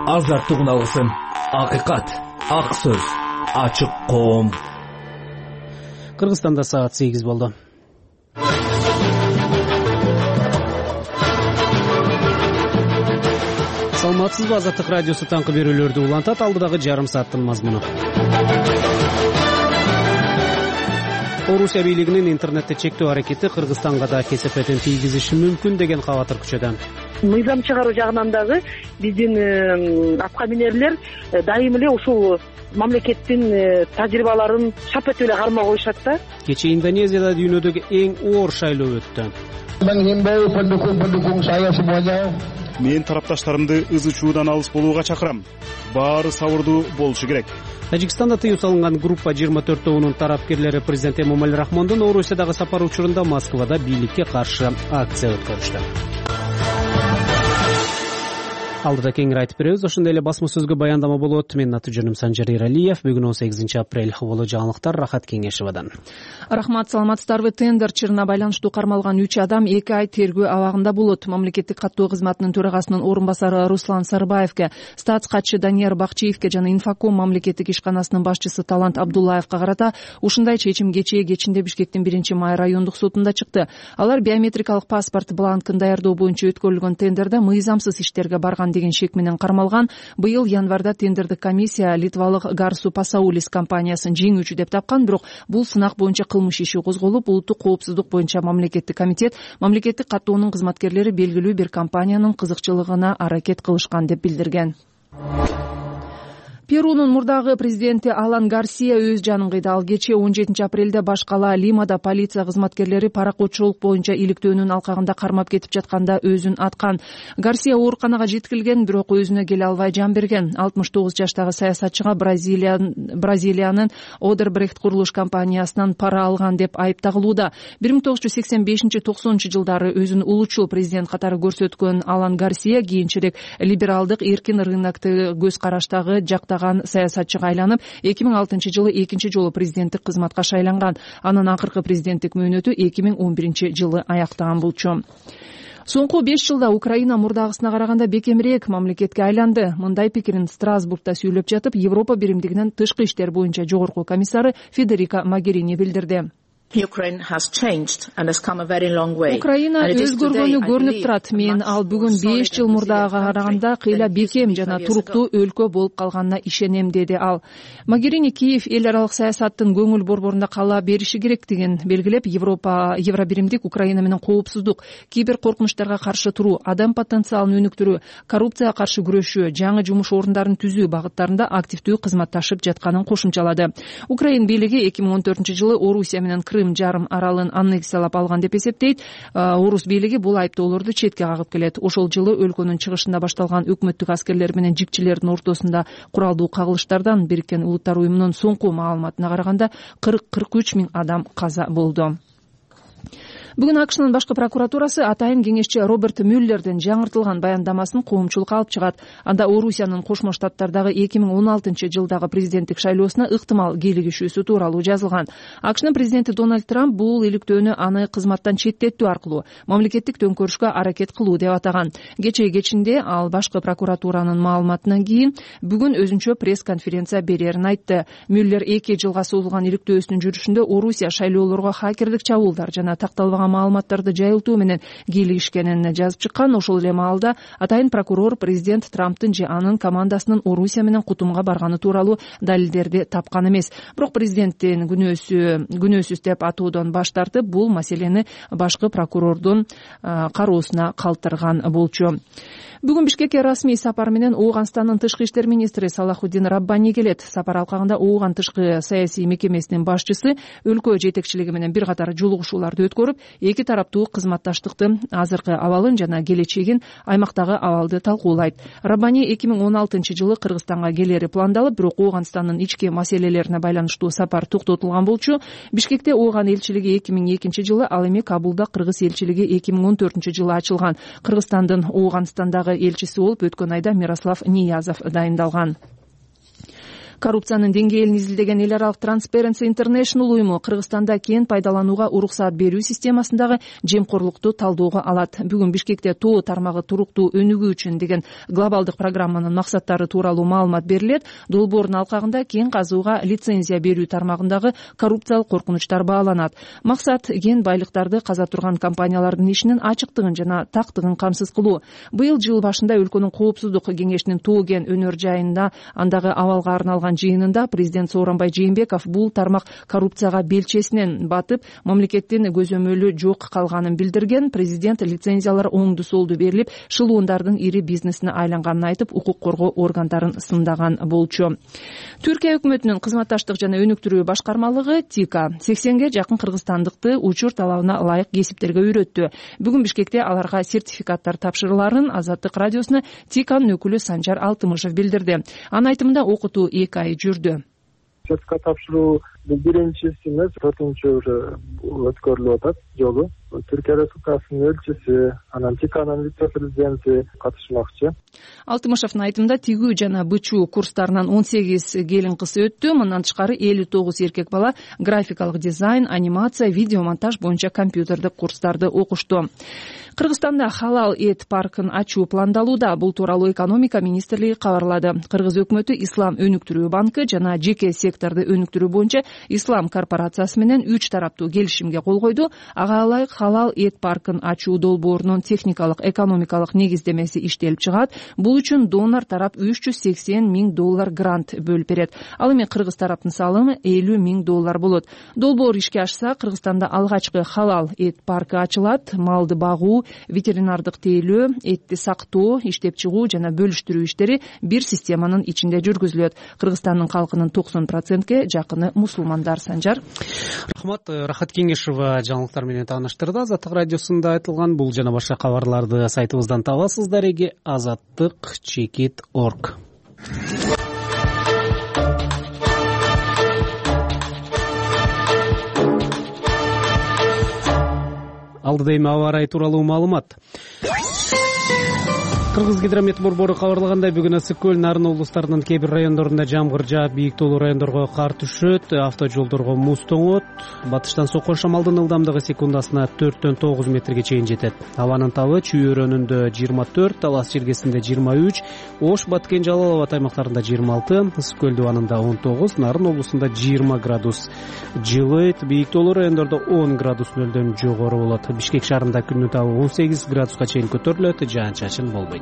азаттыгын алгысың. Акыйкат, ак сөз, ачык коом. Кыргызстанда саат 8 болду. Саламатсызбы, Азаттык радиосу таңкы берүүлөрдү улантат. Алдыдагы жарым сааттын мазмуну. Орусия бийлигинин интернетти чектөө аракети Кыргызстанга да кесепетин тийгизиши мүмкүн деген кабатыр күчөдө. Мыйзам чыгаруу жагынан дагы биздин атка минерлер дайым эле ушул мамлекеттин тажрыйбаларын шап этип эле кармап коюшат да. Кечээ Индонезияда дүйнөдөгү эң оор шайлоо өттү. Мен тарапташтарымды ызы-чуудан алыс болууга чакырам. Баары сабырдуу болушу керек. Тажикстанда тыюу салынган группа 24 тобунун тарапкерлери президент Эмомали Рахмондун Орусиядагы сапары учурунда Москвада бийликке каршы акция өткөрүштү. Алдыда кеңири айтып беребиз. Ошондой эле басма сөзгө баяндама болот. Менин аты жөнүм Санжар Иралиев. Бүгүн 18 апрель. Боло жаңылыктар Рахат Кеңешевадан. Рахмат, саламатсыздарбы. Тендер чырына байланыштуу кармалган 3 адам 2 ай тергөө абагында болот. Мамлекеттик каттоо кызматынын төрагасынын орун басары Руслан Сарбаевке, статс катчы Данияр Бакчиевке жана Инфоком мамлекеттик ишканасынын башчысы Талант Абдуллаевка карата ушундай чечим кечинде Бишкектин 1-май райондук сотунда чыкты. Алар биометрикалык паспорт бланкын даярдоо боюнча өткөрүлгөн тендерде мыйзамсыз иштерге барган деген шек менен кармалган. Быйыл январда тендердик комиссия литвалык Гарсу Пасаулис компаниясын жеңүүчү деп тапкан, бирок бул сынак боюнча кылмыш иши козголуп, улуттук коопсуздук боюнча мамлекеттик комитет мамлекеттик каттоонун кызматкерлери белгилүү бир компаниянын кызыкчылыгына аракет кылышкан деп билдирген. Перунун мурдагы президенти Алан Гарсия өз жанын кыйды. Ал кечээ 17 апрелде баш кала Лимада полиция кызматкерлери паракотчулук боюнча иликтөөнүн алкагында кармап кетип жатканда өзүн аткан. Гарсия ооруканага жеткирилген, бирок өзүнө келе албай жан берген. 69 жаштагы саясатчыга Бразилиянын Одербрехт курулуш компаниясынан пара алган деп айып тагылууда. 1985-90 жылдары өзүн улуучул президент катары көрсөткөн Алан Гарсия кийинчерээк либералдык эркин рынокты көз караштагы жактаган саясатчыга айланып, 2006 жылы экинчи жолу президенттик кызматка шайланган. Анын акыркы президенттик мөөнөтү 2011 жылы аяктаган болчу. Соңку 5 жылда Украина мурдагысына караганда бекемирээк мамлекетке айланды. Мындай пикирин Страсбургда сөйлөп жатып, Европа биримдигинин тышкы иштер боюнча жогорку комиссары Федерика Могерини билдирди. Украина өзгөргөнү көрүнүп турат. Мен ал бүгүн 5 жыл мурдага караганда кыйла бекем жана туруктуу өлкө болуп калганына ишенем, деди ал. Могерини Киев эл аралык саясаттын көңүл борборунда кала бериши керектигин белгилеп, Евробиримдик Украина менен коопсуздук, кибер коркунучтарга каршы туруу, адам потенциалын өнүктүрүү, коррупцияга каршы күрөшүү, жаңы жумуш орундарын түзүү багыттарында активдүү кызматташып жатканын кошумчалады. Украина бийлиги 2014 жылы Орусия менен Крым жарым аралын аннексиялап алган деп эсептейт. Орус бийлиги бул айыптоолорду четке кагып келет. Ошол жылы өлкөнүн чыгышында башталган өкмөттүк аскерлер менен жикчилердин ортосунда куралдуу кагылыштардан Бириккен Улуттар уюмунун соңку маалыматына караганда 40-43 миң адам каза болду. Бүгүн АКШнын башкы прокуратурасы атайын кеңешчи Роберт Мюллердин жаңыртылган баяндамасын коомчулукка алып чыгат. Анда Орусиянын Кошмо Штаттардагы 2016 жылдагы президенттик шайлоосуна ыктымал кийлигишүүсү тууралуу жазылган. АКШнын президенти Дональд Трамп бул иликтөөнү аны кызматтан четтетүү аркылуу мамлекеттик төңкөрүшкө аракет кылуу деп атаган. Кечинде ал башкы прокуратуранын маалыматынан кийин бүгүн өзүнчө пресс-конференция берерин айтты. Мюллер 2 жылга созулган иликтөөсүнүн жүрүшүндө Орусия шайлоолорго хакерлик чабуулдар жана такталбаган маалыматтарды жайылтуу менен кийлигишкенин жазып чыккан. Ошол эле маалда атайын прокурор президент Трамптын же анын командасынын Орусия менен кутумга барганы тууралуу далилдерди тапкан эмес. Бирок президенттин күнөөсүз деп атоодон баш тартып, бул маселени башкы прокурордун кароосуна калтырган болчу. Бүгүн Бишкекке расмий сапар менен Ооганстандын тышкы иштер министри Салахуддин Раббани келет. Сапар алкагында Ооган тышкы саясий мекемесинин башчысы өлкө жетекчилиги менен бир катар жолугушууларды өткөрүп, эки тараптуу кызматташтыктын азыркы абалын жана келечегин, аймактагы абалды талкуулайт. Раббани 2016 жылы Кыргызстанга келери пландалып, бирок Ооганстандын ички маселелерине байланыштуу сапар токтотулган болчу. Бишкекте Ооган элчилиги 2002 жылы, ал эми Кабулда Кыргыз элчилиги 2014 жылы ачылган. Кыргызстандын Ооганстандагы элчиси болуп өткөн айда Мирослав Ниязов дайындалган. Коррупциянын деңгээлин изилдеген эл аралык Transparency International уюму Кыргызстанда кен пайдаланууга уруксаат берүү системасындагы жемкорлукту талдоого алат. Бүгүн Бишкекте тоо тармагы туруктуу өнүгүү үчүн деген глобалдык программанын максаттары тууралуу маалымат берилет. Долбоордун алкагында кен казууга лицензия берүү тармагындагы коррупциялык коркунучтар бааланат. Максат кен байлыктарды каза турган компаниялардын ишинин ачыктыгын жана тактыгын камсыз кылуу. Быйыл жыл башында өлкөнүн коопсуздук кеңешинин тоо кен өнөр жайында андагы абалга арналган жыйынында президент Сооронбай Жээнбеков бул тармак коррупцияга белчесинен батып, мамлекеттин көзөмөлү жок калганын билдирген. Президент лицензиялар оңду солду берилип, шылуундардын ири бизнесине айланганын айтып, укук коргоо органдарын сындаган болчу. Түркия өкмөтүнүн кызматташтык жана өнүктүрүү башкармалыгы ТИКа 80ге жакын кыргызстандыкты учур талабына ылайык кесиптерге үйрөттү. Бүгүн Бишкекте аларга сертификаттар тапшырыларын Азаттык радиосуна ТИКанын өкүлү Санжар Алтымышев билдирди. Анын айтымында окутуу 2 ай жүрдү. Сертификат тапшыруу бул биринчиси эмес, 4-нчү уже өткөрүлүп атат жолу. Түркия Республикасынын элчиси, анан ТИКанын вице-президенти катышмакчы. Алтымышевдин айтымында тигүү жана бычуу курстарынан 18 келин кыз өттү. Мындан тышкары 59 эркек бала графикалык дизайн, анимация, видеомонтаж боюнча компьютердик курстарды окушту. Кыргызстанда халал эт паркын ачуу пландалууда. Бул тууралуу экономика министрлиги кабарлады. Кыргыз өкмөтү Ислам өнүктүрүү банкы жана жеке секторду өнүктүрүү боюнча Ислам корпорациясы менен 3 тараптуу келишимге кол койду. Ага ылайык халал эт паркын ачуу долбоорунун техникалык, экономикалык негиздемеси иштелип чыгат. Бул үчүн донор тарап $380 000 грант бөлүп берет. Ал эми кыргыз тараптын салымы $50 000 болот. Долбоор ишке ашса, Кыргызстанда алгачкы халал эт паркы ачылат. Малды багуу, ветеринардык тейлөө, этти сактоо, иштеп чыгуу жана бөлүштүрүү иштери бир системанын ичинде жүргүзүлөт. Кыргызстандын калкынын 90%ге жакыны мусулмандар. Санжар. Рахмат. Рахат Кеңешова жаңылыктар менен тааныштырды. Азаттык радиосунда айтылган бул жана башка кабарларды сайтыбыздан табасыздар. azаттык.org. Алдыда эми аба ырайы тууралуу маалымат. Кыргызгидромет борбору кабарлагандай, бүгүн ысык көл, Нарын облустарынын кээ бир райондорунда жамгыр жаап, бийик тоолуу райондорго кар түшөт, автожолдорго муз тоңот. Батыштан соккон шамалдын ылдамдыгы секундасына 4-9 метрге чейин жетет. Абанын табы Чүй өрөөнүндө 24, Талас жергесинде 23, Ош, Баткен, Жалал Абад аймактарында 26, ысык көл дубанында 19, Нарын облусунда 20 градус жылыйт. Бийик тоолуу райондордо 10 градус нөлдөн жогору болот. Бишкек шаарында күндүн табы 18 градуска чейин көтөрүлөт, жаан-чачын болбойт.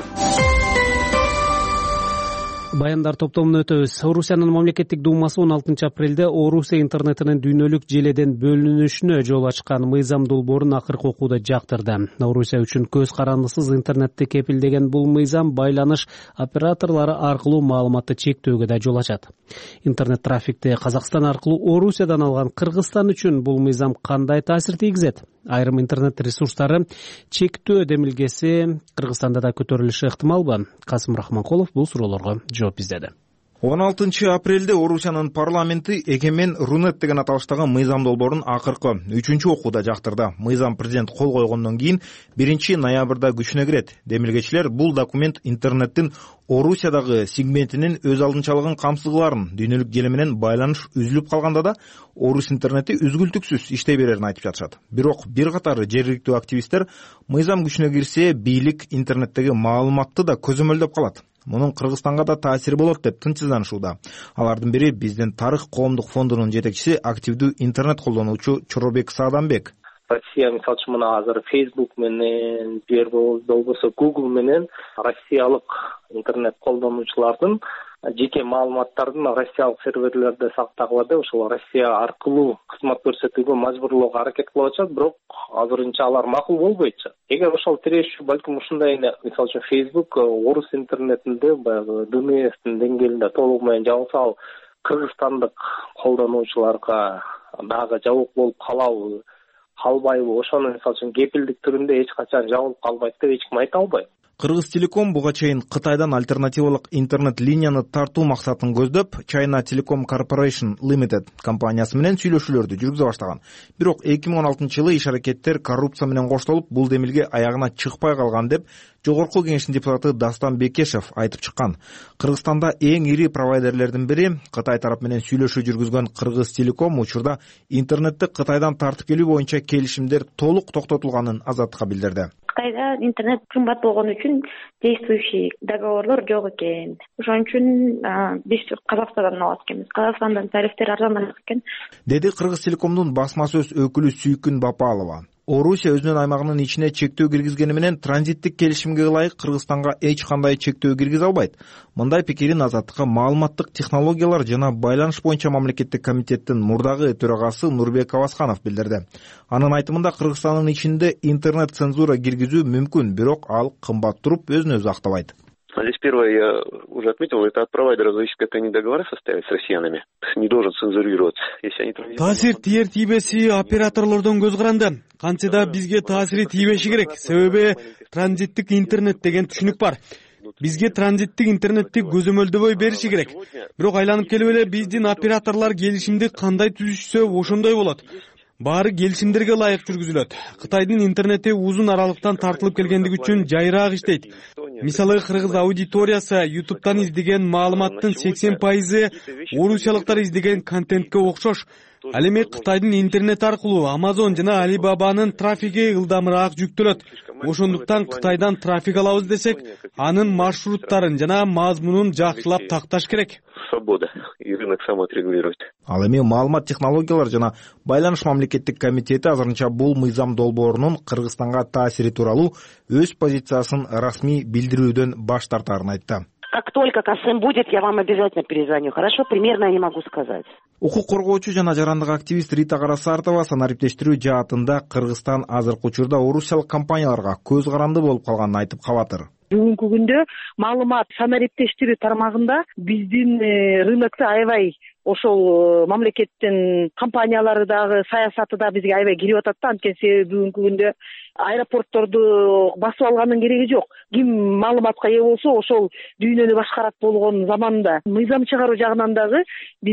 Баяндар топтомуна өтөбүз. Орусиянын мамлекеттик думасы 16 апрелде Орусия интернетинин дүйнөлүк желеден бөлүнүшүнө жол ачкан мыйзам долбоорун акыркы окууда жактырды. Орусия үчүн көз карандысыз интернетти кепилдеген бул мыйзам байланыш операторлору аркылуу маалыматты чектөөгө да жол ачат. Интернет трафикти Казакстан аркылуу Орусиядан алган Кыргызстан үчүн бул мыйзам кандай таасир тийгизет? Айрым интернет ресурстары чектөө демилгеси Кыргызстанда да көтөрүлүшү ыктымалбы? Касым Рахманкулов бул суроолорго жооп издеди. 16 апрелде Орусиянын парламенти Эгемен Рунет деген аталыштагы мыйзам долбоорун акыркы 3-чү окууда жактырды. Мыйзам президент кол койгондон кийин 1 ноябрда күчүнө кирет. Демилгечилер бул документ интернеттин Орусиядагы сегментинин өз алдынчалыгын камсыз кыларын, дүйнөлүк желе менен байланыш үзүлүп калганда да Орус интернети үзгүлтүксүз иштей берерин айтып жатышат. Бирок бир катар жергиликтүү активисттер мыйзам күчүнө кирсе, бийлик интернеттеги маалыматты да көзөмөлдөп калат. Мунун Кыргызстанга да таасири болот деп тынчсызданышууда. Алардын бири Биздин тарых коомдук фондунун жетекчиси, активдүү интернет колдонуучу Чоробек Сааданбек. Россия мисалы үчүн мына азыр Facebook менен, болбосо Google менен россиялык интернет колдонуучулардын жеке маалыматтарын россиялык серверлерде сактагыла деп ошол Россия аркылуу кызмат көрсөтүүгө мажбурлоого аракет кылып атышат, бирок азырынча алар макул болбойт. Эгер ошол тирешүү балким ушундай мисалы үчүн Facebook орус интернетинде баягы ДНСтин деңгээлинде толугу менен жабылса, ал кыргызстандык колдонуучуларга дагы жабык болуп калабы, калбайбы, ошону мисалы үчүн кепилдик түрүндө эч качан жабылып калбайт деп эч ким айта албайт. Кыргыз Телеком буга чейин Кытайдан альтернативалык интернет линияны тартуу максатын көздөп, China Telecom Corporation Limited компаниясы менен сүйлөшүүлөрдү жүргүзө баштаган. Бирок 2016 жылы иш-аракеттер коррупция менен коштолуп, бул демилге аягына чыкпай калган деп Жогорку кеңештин депутаты Дастан Бекешев айтып чыккан. Кыргызстанда эң ири провайдерлердин бири Кытай тарап менен сүйлөшүү жүргүзгөн Кыргыз Телеком учурда интернетти Кытайдан тартып келүү боюнча келишимдер толук токтотулганын Азаттыкка билдирди. Кытайда интернет кымбат болгон үчүн действующий договорлор жок экен. Ошон үчүн биз Казакстандан алат экенбиз. Казакстандын тарифтери арзаныраак экен, деди Кыргыз Телекомдун басма сөз өкүлү Сүйкүн Бапалова. Орусия өзүнүн аймагынын ичине чектөө киргизгени менен транзиттик келишимге ылайык Кыргызстанга эч кандай чектөө киргизе албайт. Мындай пикирин Азаттыкка маалыматтык технологиялар жана байланыш боюнча мамлекеттик комитеттин мурдагы төрагасы Нурбек Авасканов билдирди. Анын айтымында Кыргызстандын ичинде интернет цензура киргизүү мүмкүн, бирок ал кымбат туруп өзүн өзү актабайт. Здесь первое, я уже отметил, это от провайдера зависит, как они договора составят с россиянами. Не должен цензурироваться. Если они таасир тиер тийбеси операторлордон көз каранды. Кантсе да бизге таасири тийбеши керек. Себеби транзиттик интернет деген түшүнүк бар. Бизге транзиттик интернетти көзөмөлдөбөй бериши керек. Бирок айланып келип эле биздин операторлор келишимди кандай түзүшсө ошондой болот. Баары келишимдерге ылайык жүргүзүлөт. Кытайдын интернети узун аралыктан тартылып келгендиги үчүн жайыраак иштейт. Мисалы, кыргыз аудиториясы YouTube'дан издеген маалыматтын 80% орусиялыктар издеген контентке окшош. Ал эми Кытайдын интернет аркылуу Amazon жана Alibaba'нын трафиги ылдамыраак жүктөлөт. Ошондуктан Кытайдан трафик алабыз десек, анын маршруттарын жана мазмунун жакшылап такташ керек. Свобода и рынок самоотрегулирует. Ал эми маалымат технологиялар жана байланыш мамлекеттик комитети азырынча бул мыйзам долбоорунун Кыргызстанга таасири тууралуу өз позициясын расмий билдирүүдөн баш тартаарын айтты. Как только КСМ будет, я вам обязательно перезвоню. Хорошо, примерно я не могу сказать. Укук коргоочу жана жарандык активист Рита Карасартова санариптештирүү жаатында Кыргызстан азыркы учурда орусиялык компанияларга көз каранды болуп калганын айтып калатыр. Бүгүнкү күндө маалымат санариптештирүү тармагында биздин рынокто аябай ошол мамлекеттин компаниялары дагы саясаты да бизге аябай кирип атат да. Анткени бүгүнкү күндө аэропортторду басып алганын кереги жок. Ким маалыматка ээ болсо ошол дүйнөнү башкарат болгон заманда мыйзам чыгаруу жагынан дагы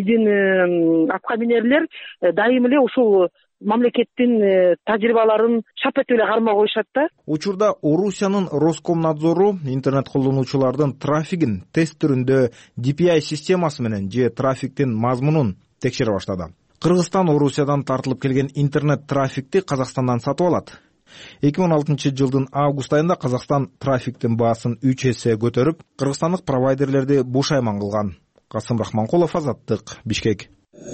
биздин аткаминерлер дайым эле ушул мамлекеттин тажрыйбаларын шап этип эле кармай коюшат да. Учурда Орусиянын Роскомнадзору интернет колдонуучулардын трафигин тест түрүндө DPI системасы менен же трафиктин мазмунун текшере баштады. Кыргызстан Орусиядан тартылып келген интернет трафикти Казакстандан сатып алат. 2016 жылдын август айында Казакстан трафиктин баасын 3 эсе көтөрүп, кыргызстандык провайдерлерди бушайман кылган. Касым Рахманкулов, Азаттык, Бишкек.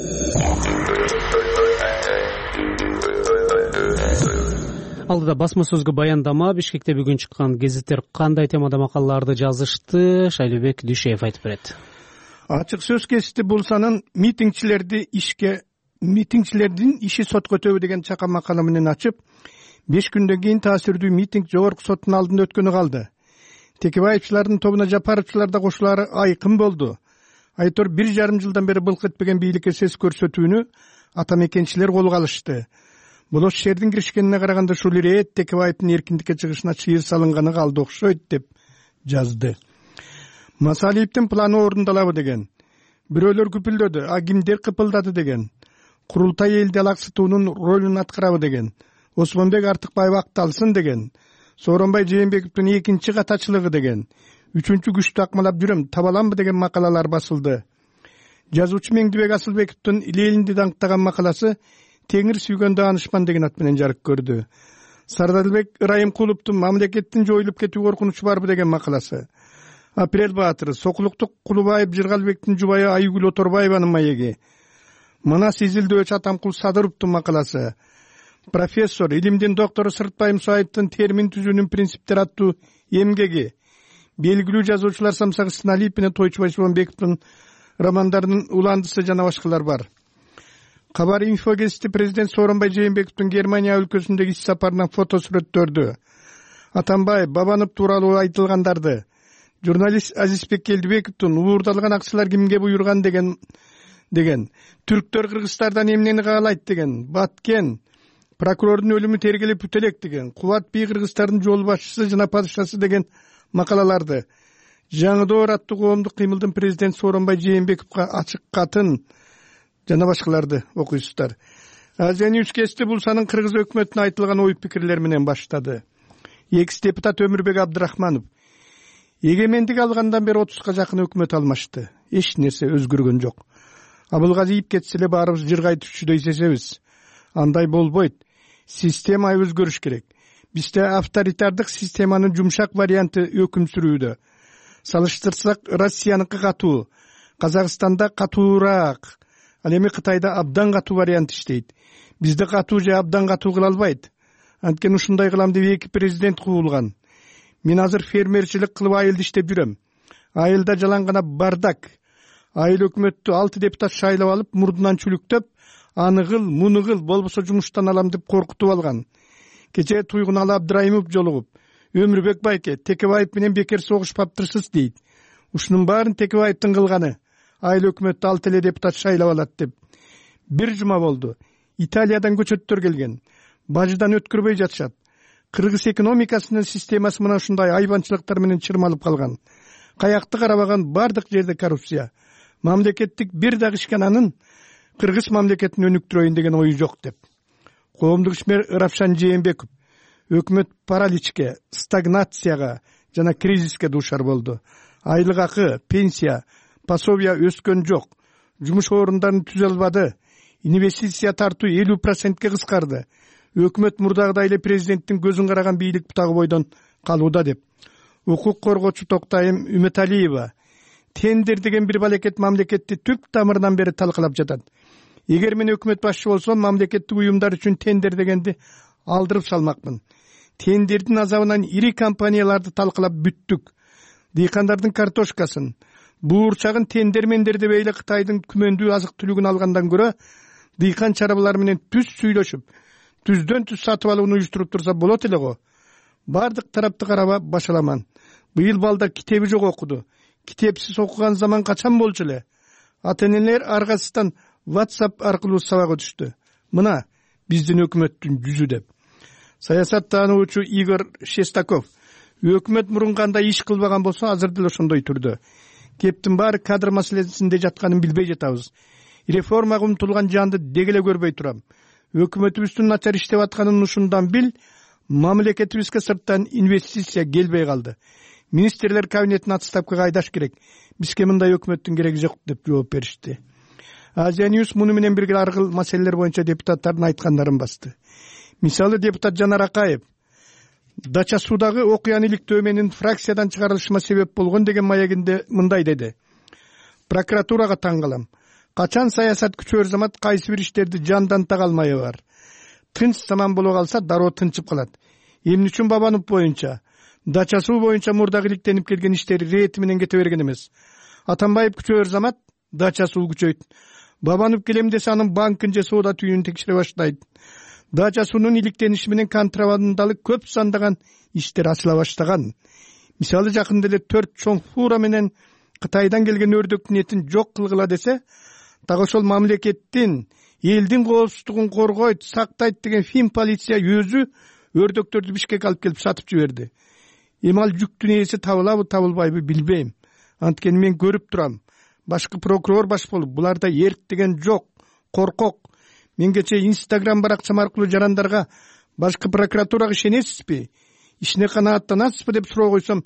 Алдыда басма сөзгө баяндама. Бишкекте бүгүн чыккан гезиттер кандай темада макалаларды жазышты? Шайлыбек Дүйшеев айтып берет. Ачык сөз кести булсанын митингчилердин иши сотко өтөбү деген чакан макала менен ачып, 5 күндөн кийин таасирдүү митинг жогорку соттун алдында өткөнү калды. Текебаевчылардын тобуна Жапаровчулар да кошулары айкын болду. Айтор 1,5 жылдан бери былк этпеген бийликке сес көрсөтүүнү атамекенчилер колго алышты. Бул шердин киришкенине караганда ушул ирет Текебаевдин эркиндикке чыгышына чыйыр салынганы калды окшойт деп жазды. Масалиевдин планы орундалабы деген. Бирөөлөр күпүлдөдү, а кимдер кыпылдады деген. Курултай элди алаксытуунун ролун аткарабы деген. Осмонбек Артыкбаев акталсын деген. Сооронбай Жээнбековдун экинчи катачылыгы деген. Үчүнчү күчтү акмалап жүрөм, табаламбы деген макалалар басылды. Жазуучу Меңдибек Асылбековдун Лелинди даңктаган макаласы Теңир сүйгөн даанышман деген ат менен жарык көрдү. Сардалбек Ырайымкуловдун мамлекеттин жоюлуп кетүү коркунучу барбы деген макаласы. Апрель баатыры Сокулуктук Кулубаев Жыргалбектин жубайы Айгүл Оторбаеванын маеги. Манас изилдөөчү Атамкул Садыровдун макаласы. Профессор, илимдин доктору Сыртбай Мусаевдин термин түзүүнүн принциптери аттуу эмгеги. Белгилүү жазуучулар Самсак Сыналиев менен Тойчубай Шубанбековдун романдарынын уландысы жана башкалар бар. Кабар инфо гезити президент Сооронбай Жээнбековдун Германия өлкөсүндөгү иш сапарынан фото сүрөттөрдү. Атамбаев Бабанов тууралуу айтылгандарды, журналист Азизбек Келдибековдун уурдалган акчалар кимге буйруган деген түрктөр кыргыздардан эмнени каалайт деген, Баткен прокурордун өлүмү тергелеп бүтөлек деген, Кубат би кыргыздардын жол башчысы жана падышасы деген макалаларды, Жаңыдоор аттуу коомдук кыймылдын президент Сооронбай Жээнбековго ачык катын жана башкаларды окуйсуздар. Азия Ньюс кести булсанын кыргыз өкмөтүнө айтылган ой пикирлер менен баштады. экс депутат Өмүрбек Абдрахманов: эгемендик алгандан бери 30га жакын өкмөт алмашты, эч нерсе өзгөргөн жок. Абылгазиев кетсе эле баарыбыз жыргайтуучудай сезебиз. Андай болбойт. Система өзгөрүш керек. Бизде авторитардык системанын жумшак варианты өкүм сүрүүдө. Салыштырсак, Россияныкы катуу, Казакстанда катуураак, ал эми Кытайда абдан катуу вариант иштейт. Бизде катуу же абдан катуу кыла албайт. Анткени ушундай кылам деп 2 президент куулган. Мен азыр фермерчилик кылып айылда иштеп жүрөм. Айылда жалаң гана бардак. Айыл өкмөттү 6 депутат шайлап алып, мурдунан чүлүктөп, аны кыл, муну кыл, болбосо жумуштан алам деп коркутуп алган. Кечээ Туйгуналы Абдрайымов жолугуп, Өмүрбек байке, Текебаев менен бекер согушпаптырсыз дейт. Ушунун баарын Текебаевдин кылганы. Айыл өкмөттү 6 эле депутат шайлап алат деп. Бир жума болду. Италиядан көчөттөр келген. Бажыдан өткөрбөй жатышат. Кыргыз экономикасынын системасы мына ушундай айбанчылыктар менен чырмалып калган. Каякты карабаган бардык жерде коррупция. Мамлекеттик бир дагы ишкананын Кыргыз мамлекетин өнүктүрөйүн деген ою жок деп. Коомдук ишмер Равшан Жээнбеков: өкмөт параличке, стагнацияга жана кризиске дуушар болду. Айлык акы, пенсия, пособия өскөн жок. Жумуш орундарын түзө албады. Инвестиция тартуу 50%ке кыскарды. Өкмөт мурдагыдай эле президенттин көзүн караган бийлик бутагы бойдон калууда деп. Укук коргоочу Токтайым Үмөталиева: тендер деген бир балекет мамлекетти түп тамырынан бери талкалап жатат. Эгер мен өкмөт башчы болсом, мамлекеттик уюмдар үчүн тендер дегенди алдырып салмакмын. Тендердин азабынан ири компанияларды талкалап бүттүк. Дыйкандардын картошкасын, буурчагын тендермендер деп эле Кытайдын күмөндүү азык түлүгүн алгандан көрө, дыйкан чарбалар менен түз сүйлөшүп, түздөн түз сатып алууну уюштуруп турса болот эле го. Бардык тарапты караба башаламан. Быйыл балдар китеби жок окуду. Китепсиз окуган заман качан болчу эле? Ата-энелер аргасыздан WhatsApp аркылуу сабак өтүштү. Мына биздин өкмөттүн жүзү деп. Саясаттануучу Игорь Шестаков: өкмөт мурун кандай иш кылбаган болсо, азыр деле ошондой түрдө. Кептин баары кадр маселесинде жатканын билбей жатабыз. Реформага умтулган жанды дегеле көрбөй турам. Өкмөтүбүздүн начар иштеп атканын ушундан бил, мамлекетибизге сырттан инвестиция келбей калды. Министрлер кабинетин отставкага айдаш керек. Бизге мындай өкмөттүн кереги жок деп жооп беришти. Азия Ньюс муну менен бирге ар кыл маселелер боюнча депутаттардын айткандарын басты. Мисалы, депутат Жанар Акаев: Дача суудагы окуяны иликтөө менен фракциядан чыгарылышыма себеп болгон деген маегинде мындай деди: прокуратурага таң калам. Качан саясат күчөр замат кайсы бир иштерди жандан тага алмайы бар. Тынч заман боло калса дароо тынчып калат. Эмне үчүн Бабанов боюнча, Дача суу боюнча мурдагы иликтенип келген иштери рети менен кете берген эмес. Атамбаев күчөр замат Дача суу күчөйт. Бабанов келем десе анын банкын же соода түйүнүн текшере баштайт. Дача суунун иликтениши менен контрабандалык көп сандаган иштер ачыла баштаган. Мисалы, жакында эле 4 чоң фура менен Кытайдан келген өрдөктүн этин жок кылгыла десе, так ошол мамлекеттин, элдин коопсуздугун коргойт, сактайт деген Фин полиция өзү өрдөктөрдү Бишкекке алып келип сатып жиберди. Эми ал жүктүн ээси табылабы, табылбайбы билбейм. Анткени мен көрүп турам. Башкы прокурор баш болуп, буларда эрк деген жок, коркок. Мен кечээ Instagram баракчам аркылуу жарандарга башкы прокуратурага ишенесизби, ишине канааттанасызбы деп суроо койсом,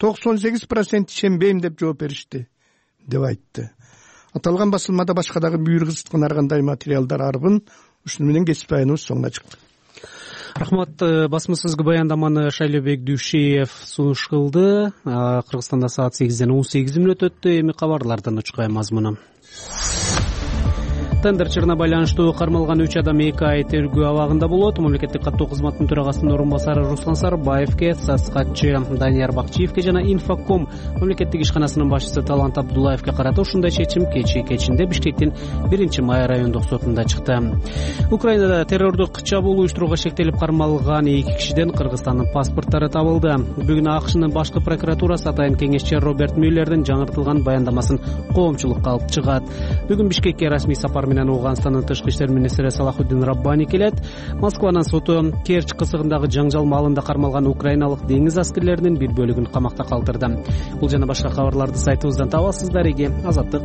98% ишенбейм деп жооп беришти деп айтты. Аталган басылмада башка дагы бүйүр кызыткан ар кандай материалдар арбын. Ушуну менен кесип аяныбыз соңуна чыкты. Рахмат. Басмасызгы баяндаманы Шайлообек Дүйшиев сунуш кылды. Кыргызстанда саат 8ден 18 өттү. Эми кабарлардын учкай мазмуну. Тендер чырына байланыштуу кармалган 3 адам 2 ай тергөө абагында болот. Мамлекеттик каттоо кызматынын төрагасынын орун басары Руслан Сарбаевке, САС катчы Данияр Бакчиевке жана Инфоком мамлекеттик ишканасынын башчысы Талант Абдуллаевке карата ушундай чечим кечинде Бишкектин 1-май райондук сотунда чыкты. Украинада террордук чабуул уюштурууга шектелип кармалган 2 кишиден Кыргызстандын паспорттары табылды. Бүгүн АКШнын башкы прокуратурасы атайын кеңешчи Роберт Мюллердин жаңыртылган баяндамасын коомчулукка алып чыгат. Бүгүн Бишкекке расмий сапар менен Ауганстандын тышкы иштер министри Салахуддин Раббани келет. Москванын соту Керчь кысыгындагы жаңжал маалында кармалган украиналык деңиз аскерлеринин бир бөлүгүн камакта калтырды. Бул жана башка кабарларды сайтыбыздан таба аласыздар. Эге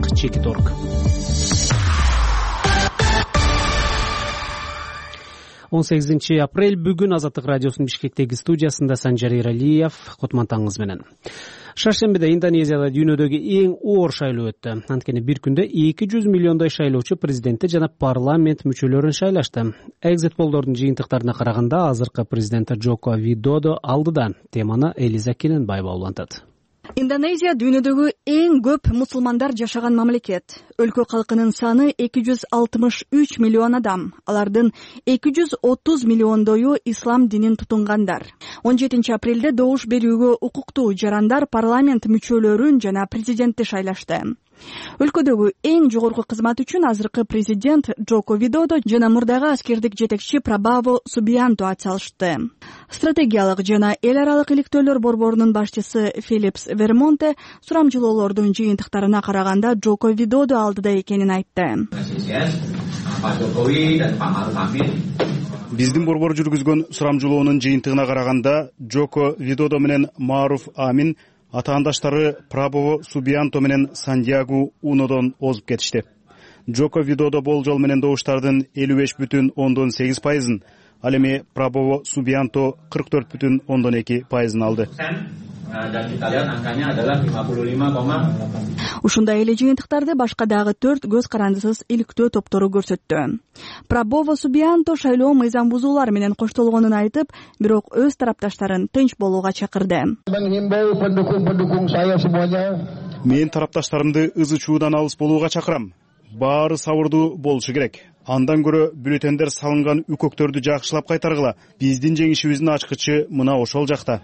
Азаттык.org. 18 апрель бүгүн Азаттык радиосунун Бишкектеги студиясында Санжар Эралиев, Кутмантаңыз менен. Шаршембиде Индонезияда дүйнөдөгү эң оор шайлоо өттү. Анткени бир күндө 200 миллиондой шайлоочу президентти жана парламент мүчөлөрүн шайлашты. Экзит полдордун жыйынтыктарына караганда азыркы президент Джоко Видодо алдыда. Теманы Элиза Кененбаева улантат. Индонезия дүйнөдөгү эң көп мусулмандар жашаган мамлекет. Өлкө калкынын саны 263 миллион адам. Алардын 230 миллиондою ислам динин тутунгандар. 17 апрелде добуш берүүгө укуктуу жарандар парламент мүчөлөрүн жана президентти шайлашты. Өлкөдөгү эң жогорку кызмат үчүн азыркы президент Джоко Видодо жана мурдагы аскердик жетекчи Прабаво Субианто ат салышты. Стратегиялык жана эл аралык иликтөөлөр борборунун башчысы Филипс Вермонте сурамжылоолордун жыйынтыктарына караганда Джоко Видодо алдыда экенин айтты. Биздин борбор жүргүзгөн сурамжылоонун жыйынтыгына караганда Джоко Видодо менен Маруф Амин атаандаштары Прабово Субианто менен Сандиагу Унодон озуп кетишти. Джоко Видодо болжол менен добуштардын 55,8%, ал эми Прабово Субианто 44,2% алды. Ушундай эле жыйынтыктарды башка дагы 4 көз карандысыз иликтөө топтору көрсөттү. Прабово Субианто шайлоо мыйзам бузуулар менен коштолгонун айтып, бирок өз тарапташтарын тынч болууга чакырды. Мен тарапташтарымды ызы чуудан алыс болууга чакырам. Баары сабырдуу болушу керек. Андан көрө бюллетендер салынган үкөктөрдү жакшылап кайтаргыла. Биздин жеңишибиздин ачкычы мына ошол жакта.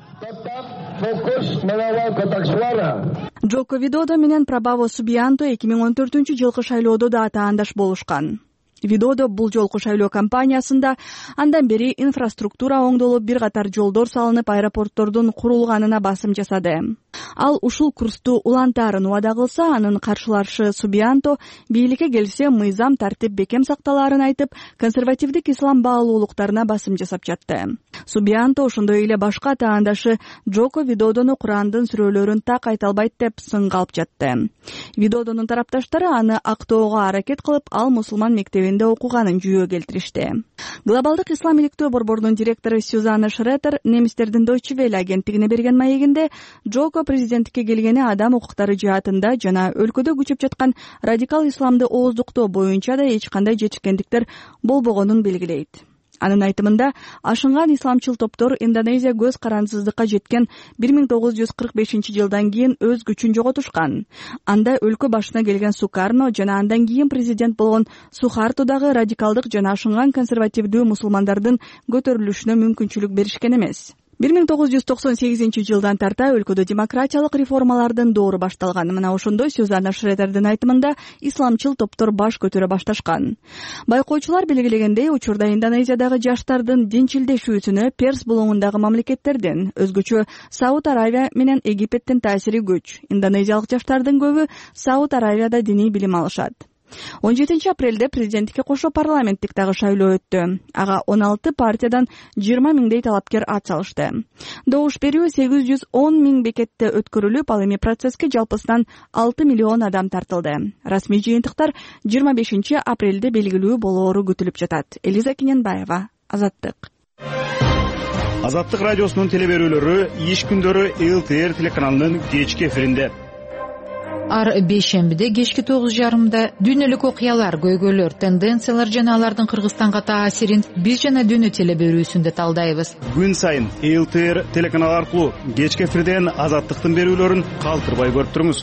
Джоко Видодо менен Прабаво Субианто 2014-жылкы шайлоодо да атаандаш болушкан. Видодо бул жолку шайлоо кампаниясында андан бери инфраструктура оңдолуп, бир катар жолдор салынып, аэропорттордун курулганына басым жасады. Ал ушул курсту улантаарын убада кылса, анын каршылашы Субианто бийликке келсе мыйзам тартип бекем сакталаарын айтып, консервативдик ислам баалуулуктарына басым жасап жатты. Субианто ошондой эле башка атаандашы Джоко Видодону Курандын сүрөлөрүн так айта албайт деп сынга алып жатты. Видодонун тарапташтары аны актоого аракет кылып, ал мусулман мектебинде окуганын жүйө келтиришти. Глобалдык ислам иликтөө борборунун директору Сюзанна Шретер немистердин Deutsche Welle агенттигине берген маегинде Джоко президенттикке келгени адам укуктары жаатында жана өлкөдө күчөп жаткан радикал исламды ооздуктоо боюнча да эч кандай жетишкендиктер болбогонун белгилейт. Анын айтымында, ашынган исламчыл топтор Индонезия көз карандысыздыкка жеткен 1945-жылдан кийин өз күчүн жоготушкан. Анда өлкө башына келген Сукарно жана андан кийин президент болгон Сухартодагы радикалдык жана ашынган консервативдүү мусулмандардын көтөрүлүшүнө мүмкүнчүлүк беришкен эмес. 1998-жылдан тарта өлкөдө демократиялык реформалардын доору башталган. Мына ошондой Сюзанна Шретердин айтымында исламчыл топтор баш көтөрө башташкан. Байкоочулар белгилегендей, учурда Индонезиядагы жаштардын динчилдешүүсүнө Перс булуңундагы мамлекеттерден, өзгөчө Сауд Аравия менен Египеттин таасири күч. Индонезиялык жаштардын көбү Сауд Аравияда диний билим алышат. 17 апрелде президенттикке кошо парламенттик дагы шайлоо өттү. Ага 16 партиядан 20 миңдей талапкер ат салышты. Добуш берүү 810 миң бекетте өткөрүлүп, ал эми процесске жалпысынан 6 миллион адам тартылды. Расмий жыйынтыктар 25 апрелде белгилүү болоору күтүлүп жатат. Элиза Кененбаева, Азаттык. Азаттык радиосунун телеберүүлөрү иш күндөрү ЛТР телеканалынын кечки эфиринде. Ар бейшембиде кечки 9:30 дүйнөлүк окуялар, көйгөйлөр, тенденциялар жана алардын Кыргызстанга таасирин биз жана дүйнө телеберүүсүндө талдайбыз. Күн сайын ЛТР телеканалы аркылуу кечки эфирден Азаттыктын берүүлөрүн калтырбай көрүп туруңуз.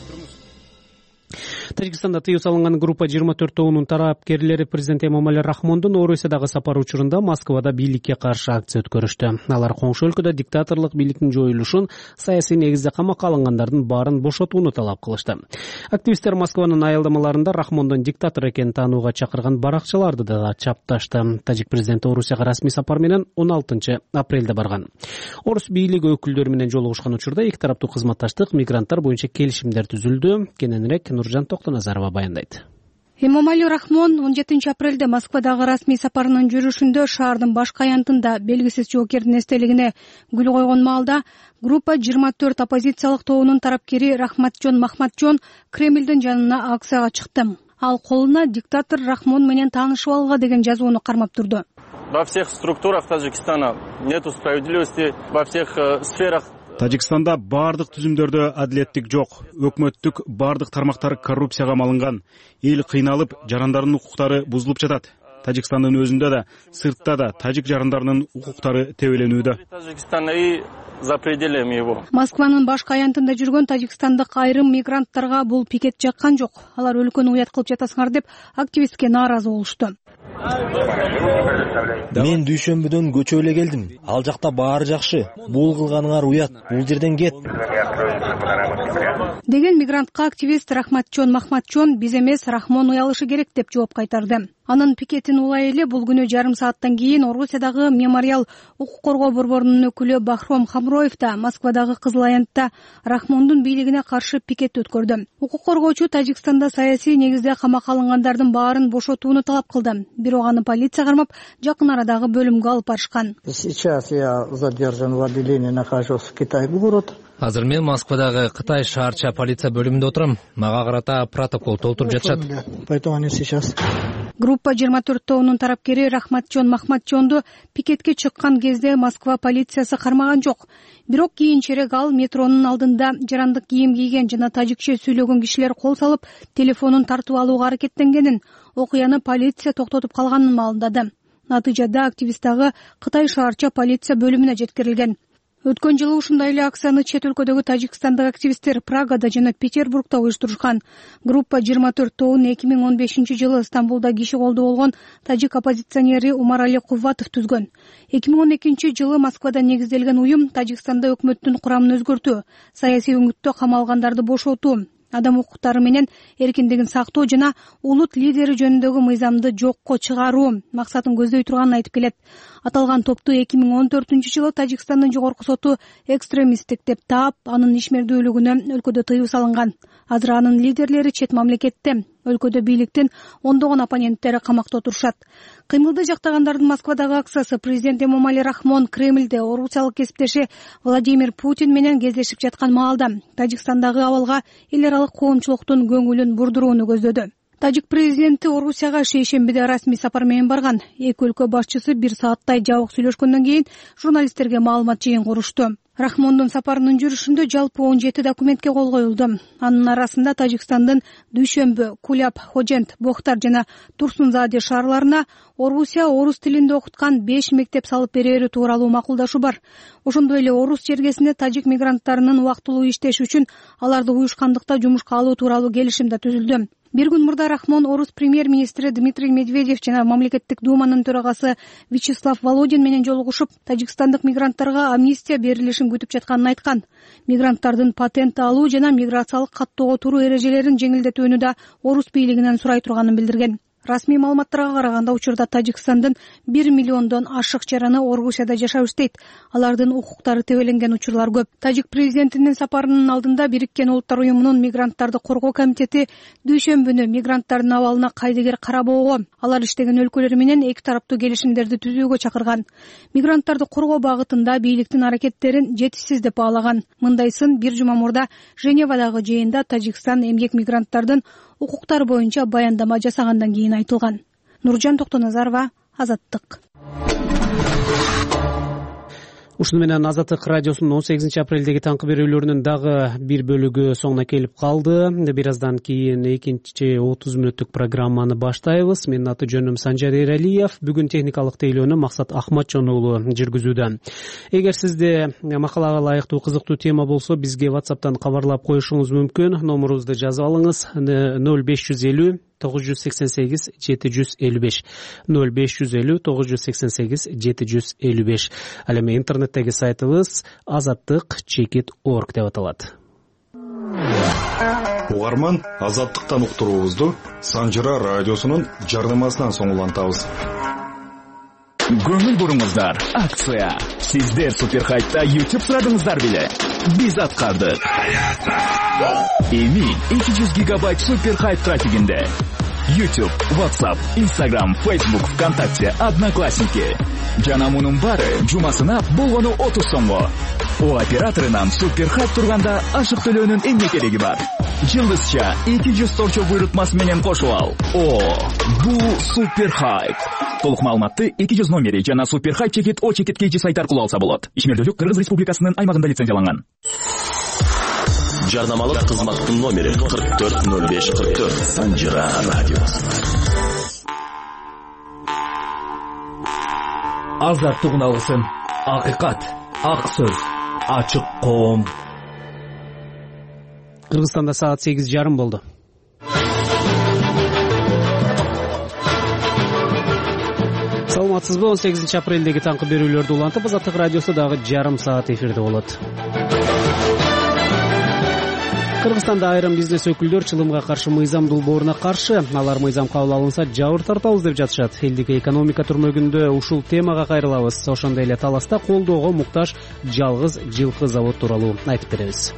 Тажикстанда тыюу салынган группа 24 тоонун тарапкерлери президент Эмомали Рахмондун Орусиядагы сапары учурунда Москвада бийликке каршы акция өткөрүштү. Алар коңшу өлкөдө диктаторлук бийликтин жоюлушун, саясий негизде камакка алынгандардын баарын бошотууну талап кылышты. Активисттер Москванын аялдамаларында Рахмондун диктатор экенин таанууга чакырган баракчаларды да чапташты. Тажик президенти Орусияга расмий сапар менен 16 апрелде барган. Орус бийлиги өкүлдөрү менен жолугушкан учурда эки тараптуу кызматташтык, мигранттар боюнча келишимдер түзүлдү. Кененирээк Нуржан Назарова баяндайт. Эмомали Рахмон 17 апрелде Москвадагы расмий сапарынын жүрүшүндө шаардын башкы аянтында белгисиз жоокердин эстелигине гүл койгон маалда группа 24 оппозициялык тобунун тарапкери Рахматжон Махматжон Кремлдин жанына акцияга чыкты. Ал колуна диктатор Рахмон менен таанышып алууга деген жазууну кармап турду. во всех структурах Таджикистана нету справедливости, во всех сферах. Тажикстанда бардык түзүмдөрдө адилеттик жок. Өкмөттүк бардык тармактар коррупцияга малынган. Эл кыйналып, жарандардын укуктары бузулуп жатат. Тажикстандын өзүндө да, сыртта да тажик жарандарынын укуктары тебеленүүдө. Тажикстан и за пределами его. Москванын башкы аянтында жүргөн тажикстандык айрым мигранттарга бул пикет жаккан жок. Алар өлкөнү уят кылып жатасыңар деп активистке нааразы болушту. Мен дүйшөмбүдөн көчөп эле келдим. Ал жакта баары жакшы. Бул кылганыңар уят. Бул жерден кет. Деген мигрантка активист Рахматчон Махматчон биз эмес, Рахмон уялышы керек деп жооп кайтарды. Анын пикетин улай эле бул күнү жарым сааттан кийин Орусиядагы мемориал укук коргоо борборунун өкүлү Бахром Хамроев да Москвадагы Кызыл аянтта Рахмондун бийлигине каршы пикет өткөрдү. Укук коргоочу Тажикстанда саясий негизде камакка алынгандардын баарын бошотууну талап кылды. Бирок аны полиция кармап, жакын арадагы бөлүмгө алып барышкан. Сейчас я задержан в отделении, нахожусь в Китай город. Азыр мен Москвадагы Кытай шаарча полиция бөлүмүндө отурам. Мага карата протокол толтуруп жатышат. Поэтому они сейчас. Группа 24 тобунун тарапкери Рахматчон Махматчонду пикетке чыккан кезде Москва полициясы кармаган жок. Бирок кийинчерээк ал метронун алдында жарандык кийим кийген жана тажикче сүйлөгөн кишилер кол салып, телефонун тартып алууга аракеттенгенин, окуяны полиция токтотуп калганын маалымдады. Натыйжада активист дагы Кытай шаарча полиция бөлүмүнө жеткирилген. Өткөн жылы ушундай эле акцияны чет өлкөдөгү тажикстандык активисттер Прагада жана Петербургда уюштурушкан. Группа 24 тобун 2015-жылы Стамбулда киши колдо болгон тажик оппозиционери Умарали Кувватов түзгөн. 2012-жылы Москвада негизделген уюм Тажикстанда өкмөттүн курамын өзгөртүү, саясий өңүттө камалгандарды бошотуу, адам укуктары менен эркиндигин сактоо жана улут лидери жөнүндөгү мыйзамды жокко чыгаруу максатын көздөй турганын айтып келет. Аталган топту 2014-жылы Тажикстандын жогорку соту экстремисттик деп таап, анын ишмердүүлүгүнө өлкөдө тыюу салынган. Азыр анын лидерлери чет мамлекетте, өлкөдө бийликтин ондогон оппоненттери камакта отурушат. Кыймылды жактагандардын Москвадагы акциясы президент Эмомали Рахмон Кремльде орусиялык кесиптеши Владимир Путин менен кездешип жаткан маалда Тажикстандагы абалга эл аралык коомчулуктун көңүлүн бурдурууну көздөдү. Тажик президенти Орусияга шейшембиде расмий сапар менен барган. Эки өлкө башчысы 1 сааттай жабык сүйлөшкөндөн кийин журналисттерге маалымат жыйын курушту. Рахмондун сапарынын жүрүшүндө жалпы 17 документке кол коюлду. Анын арасында Тажикстандын Дүйшөмбү, Куляб, Хожент, Бохтар жана Турсунзаде шаарларына Орусия орус тилинде окуткан 5 мектеп салып берери тууралуу макулдашуу бар. Ошондой эле орус жергесинде тажик мигранттарынын убактылуу иштеши үчүн аларды уюшкандыкта жумушка алуу тууралуу келишим да түзүлдү. Бир күн мурда Рахмон орус премьер-министри Дмитрий Медведев жана мамлекеттик думанын төрагасы Вячеслав Володин менен жолугушуп, тажикстандык мигранттарга амнистия берилишин күтүп жатканын айткан. Мигранттардын патент алуу жана миграциялык каттоого туруу эрежелерин жеңилдетүүнү да орус бийлигинен сурай турганын билдирген. Расмий маалыматтарга караганда учурда Тажикстандын 1 миллиондон ашык жараны Орусияда жашап иштейт. Алардын укуктары тебеленген учурлар көп. Тажик президентинин сапарынын алдында Бириккен Улуттар уюмунун мигранттарды коргоо комитети Дүйшөмбүнү мигранттардын абалына кайдыгер карабоого, алар иштеген өлкөлөр менен эки тараптуу келишимдерди түзүүгө чакырган. Мигранттарды коргоо багытында бийликтин аракеттерин жетишсиз деп баалаган. Мындайсын бир жума мурда Женевадагы жыйында Тажикстан эмгек мигранттардын укуктары боюнча баяндама жасагандан кийин айтылган. Нуржан Токтоназарова, Азаттык. Ушуну менен Азаттык радиосунун 18-апрелдеги таңкы берүүлөрүнүн дагы бир бөлүгү соңуна келип калды. Бир аздан кийин экинчи 30 мүнөттүк программаны баштайбыз. Менин аты жөнүм Санжар Эралиев. Бүгүн техникалык тейлөөнү Максат Ахматжон уулу жүргүзүүдө. Эгер сизде макалага ылайыктуу кызыктуу тема болсо, бизге WhatsApp'тан кабарлап коюшуңуз мүмкүн. Номерубузду жазып алыңыз: 0550 988 755 0550 988 755. Ал эми интернеттеги сайтыбыз azattik.org деп аталат. Угарман, Азаттыктан уктуруубузду Санжыра радиосунун жардамасынан соң улантабыз. Көңүл буруңуздар, акция. Сиздер Суперхайтта YouTube сурадыңыздар беле? Биз аткардык. Эми 200 гигабайт Суперхайт трафигинде YouTube, WhatsApp, Instagram, Facebook, ВКонтакте, Одноклассники. Жана мунун баары жумасына болгону 30 сомго. О операторунан супер хайп турганда ашык төлөөнүн эмне кереги бар? Жылдызча 200 торчо буйрутмасы менен кошуп ал. О, бул супер хайп. Толук маалыматты 200 номери жана супер хайп чекит О чекит KG сайт аркылуу алса болот. Ишмердүүлүк Кыргыз Республикасынын аймагында лицензияланган. Жарнамалык кызматтын номери 440544 Санжира радиосу. Азаттыгын алсын. Акыйкат, ак сөз, ачык коом. Кыргызстанда саат 8:30 болду. Саламатсызбы? 18 апрелдеги таңкы берүүлөрдү улантып, Азаттык радиосу дагы жарым саат эфирде болот. Кыргызстанда айрым бизнес өкүлдөр чылымга каршы мыйзам долбооруна каршы. Алар мыйзам кабыл алынса жабыр тартабыз деп жатышат. Элдик экономика түрмөгүндө ушул темага кайрылабыз. Ошондой эле таласта колдоого муктаж жалгыз жылкы завод тууралуу айтып беребиз.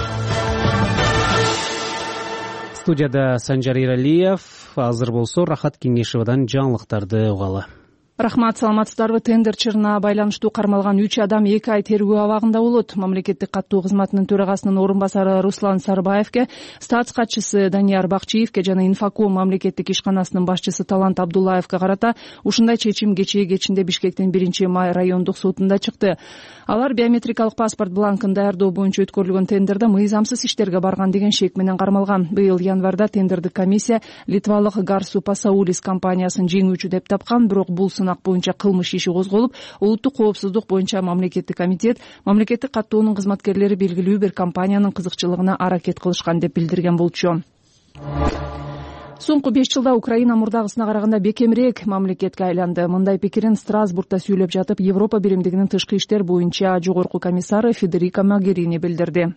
Студияда Санжар Иралиев, азыр болсо Рахат Кеңешевадан жаңылыктарды угалы. Рахмат, саламатсыздарбы? Тендер чырына байланыштуу кармалган 3 адам 2 ай тергөө абагында болот. Мамлекеттик каттоо кызматынын төрагасынын орун басары Руслан Сарбаевке, статс катчысы Данияр Бакчиевке жана Инфоком мамлекеттик ишканасынын башчысы Талант Абдуллаевке карата ушундай чечим кечинде Бишкектин 1-май райондук сотунда чыкты. Алар биометрикалык паспорт бланкын даярдоо боюнча өткөрүлгөн тендерде мыйзамсыз иштерге барган деген шек менен кармалган. Быйыл январда тендердик комиссия Литвалык Гарсу Пасаулис компаниясын жеңүүчү деп тапкан, бирок бул сынак боюнча кылмыш иши козголуп, улуттук коопсуздук боюнча мамлекеттик комитет мамлекеттик каттоонун кызматкерлери белгилүү бир компаниянын кызыкчылыгына аракет кылышкан деп билдирген болчу. Соңку 5 жылда Украина мурдагысына караганда бекемирээк мамлекетке айланды. Мындай пикирин Страсбургда сүйлөп жатып, Европа биримдигинин тышкы иштер боюнча жогорку комиссары Федерика Могерини билдирди.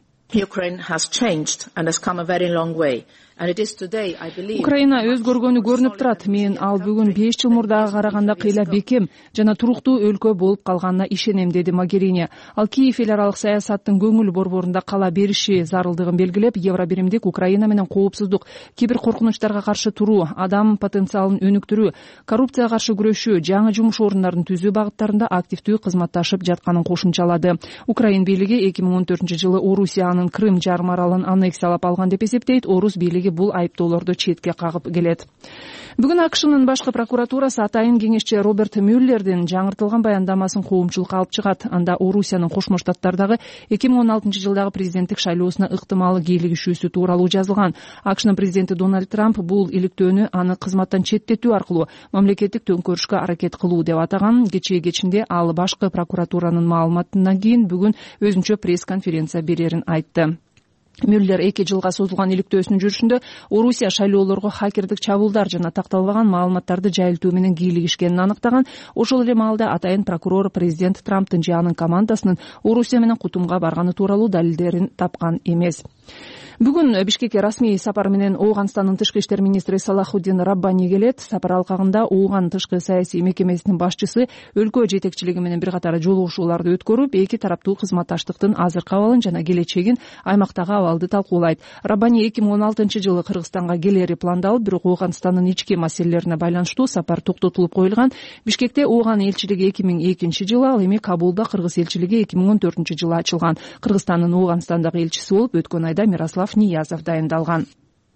Украина өзгөргөнү көрүнүп турат. Мен ал бүгүн 5 жыл мурдага караганда кыйла бекем жана туруктуу өлкө болуп калганына ишенем, деди Могерини. Ал Киев эл аралык саясаттын көңүл борборунда кала бериши зарылдыгын белгилеп, Евробиримдик Украина менен коопсуздук, кибер коркунучтарга каршы туруу, адам потенциалын өнүктүрүү, коррупцияга каршы күрөшүү, жаңы жумуш орундарын түзүү багыттарында активдүү кызматташып жатканын кошумчалады. Украин бийлиги 2014-жылы Орусиянын Крым жарым аралын аннексиялап алган деп эсептейт. Орус бийлиги бул айыптоолорду четке кагып келет. Бүгүн АКШнын башкы прокуратурасы атайын кеңешчи Роберт Мюллердин жаңыртылган баяндамасын коомчулукка алып чыгат. Анда Орусиянын Кошмо Штаттардагы 2016-жылдагы президенттик шайлоосуна ыктымал кийлигишүүсү тууралуу жазылган. АКШнын президенти Дональд Трамп бул иликтөөнү аны кызматтан четтетүү аркылуу мамлекеттик төңкөрүшкө аракет кылуу деп атаган. Кечинде ал башкы прокуратуранын маалыматынан кийин бүгүн өзүнчө пресс-конференция берерин айтты. Мюллер 2 жылга созулган иликтөөсүнүн жүрүшүндө Орусия шайлоолорго хакердик чабуулдар жана такталбаган маалыматтарды жайылтуу менен кийлигишкенин аныктаган. Ошол эле маалда атайын прокурор президент Трамптын же анын командасынын Орусия менен кутумга барганы тууралуу далилдерин тапкан эмес. Бүгүн Бишкекке расмий сапар менен Ооганстандын тышкы иштер министри Салахуддин Раббани келет. Сапар алкагында Ооган тышкы саясий мекемесинин башчысы өлкө жетекчилиги менен бир катар жолугушууларды өткөрүп, эки тараптуу кызматташтыктын азыркы абалын жана келечегин, аймактагы абалды талкуулайт. Раббани 2016-жылы Кыргызстанга келери пландалып, бирок Ооганстандын ички маселелерине байланыштуу сапар токтотулуп коюлган. Бишкекте Ооган элчилиги 2002-жылы, ал эми Кабулда Кыргыз элчилиги 2014-жылы ачылган. Кыргызстандын Ооганстандагы элчиси болуп өткөн айда Мирослав Ниязов дайындалган.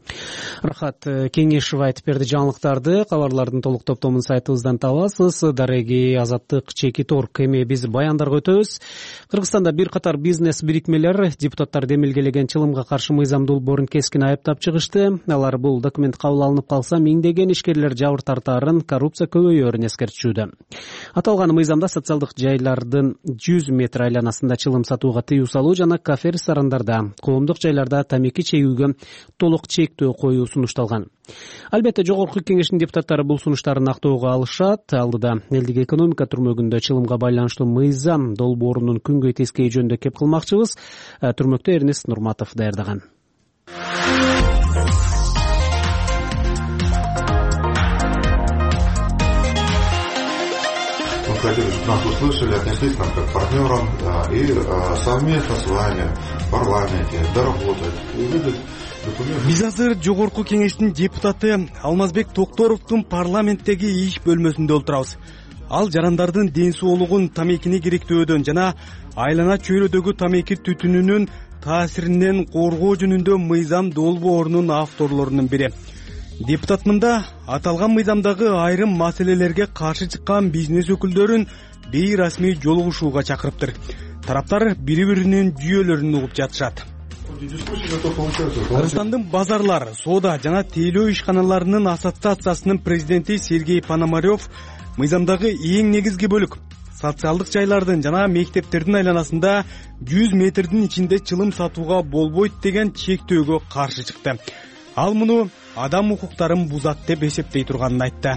Рахат Кеңешев айтып берди жаңылыктарды. Кабарлардын толук топтомун сайтыбыздан табасыз. Дареги Азаттык Чекит.орг. Эми биз баяндарга өтөбүз. Кыргызстанда бир катар бизнес бирикмелер депутаттар демилгелеген чылымга каршы мыйзам долбоорун кескин айыптап чыгышты. Алар бул документ кабыл алынып калса миңдеген ишкерлер жабыр тартаарын, коррупция көбөйөөрүн эскертишүүдө. Аталган мыйзамда социалдык жайлардын 100 метр айланасында чылым сатууга тыюу салуу жана кафе ресторандарда, коомдук жайларда тамеки чегүүгө толук чектөө коюу сунушталган. Албетте жогорку кеңештин депутаттары бул сунуштарын актоого алышат. Алдыда элдик экономика түрмөгүндө чылымга байланыштуу мыйзам долбоорунун күнгөй тескейи жөнүндө кеп кылмакчыбыз. Түрмөктө Эрнест Нурматов даярдаган. Хотели, чтобы нас услышали, отнеслись к нам как к партнерам, и совместно с вами в парламенте доработать и выдать Биз азыр жогорку кеңештин депутаты Алмазбек Токторовдун парламенттеги иш бөлмөсүндө отурабыз. Ал жарандардын ден соолугун тамекини керектөөдөн жана айлана чөйрөдөгү тамеки түтүнүнүн таасиринен коргоо жөнүндө мыйзам долбоорунун авторлорунун бири. Депутат мында аталган мыйзамдагы айрым маселелерге каршы чыккан бизнес өкүлдөрүн бейрасмий жолугушууга чакырыптыр. Тараптар бири-биринин жүйөлөрүн угуп жатышат. Кыргызстандын базарлар, соода жана тейлөө ишканаларынын ассоциациясынын президенти Сергей Пономарев мыйзамдагы эң негизги бөлүк социалдык жайлардын жана мектептердин айланасында 100 метрдин ичинде чылым сатууга болбойт деген чектөөгө каршы чыкты. Ал муну адам укуктарын бузат деп эсептей турганын айтты.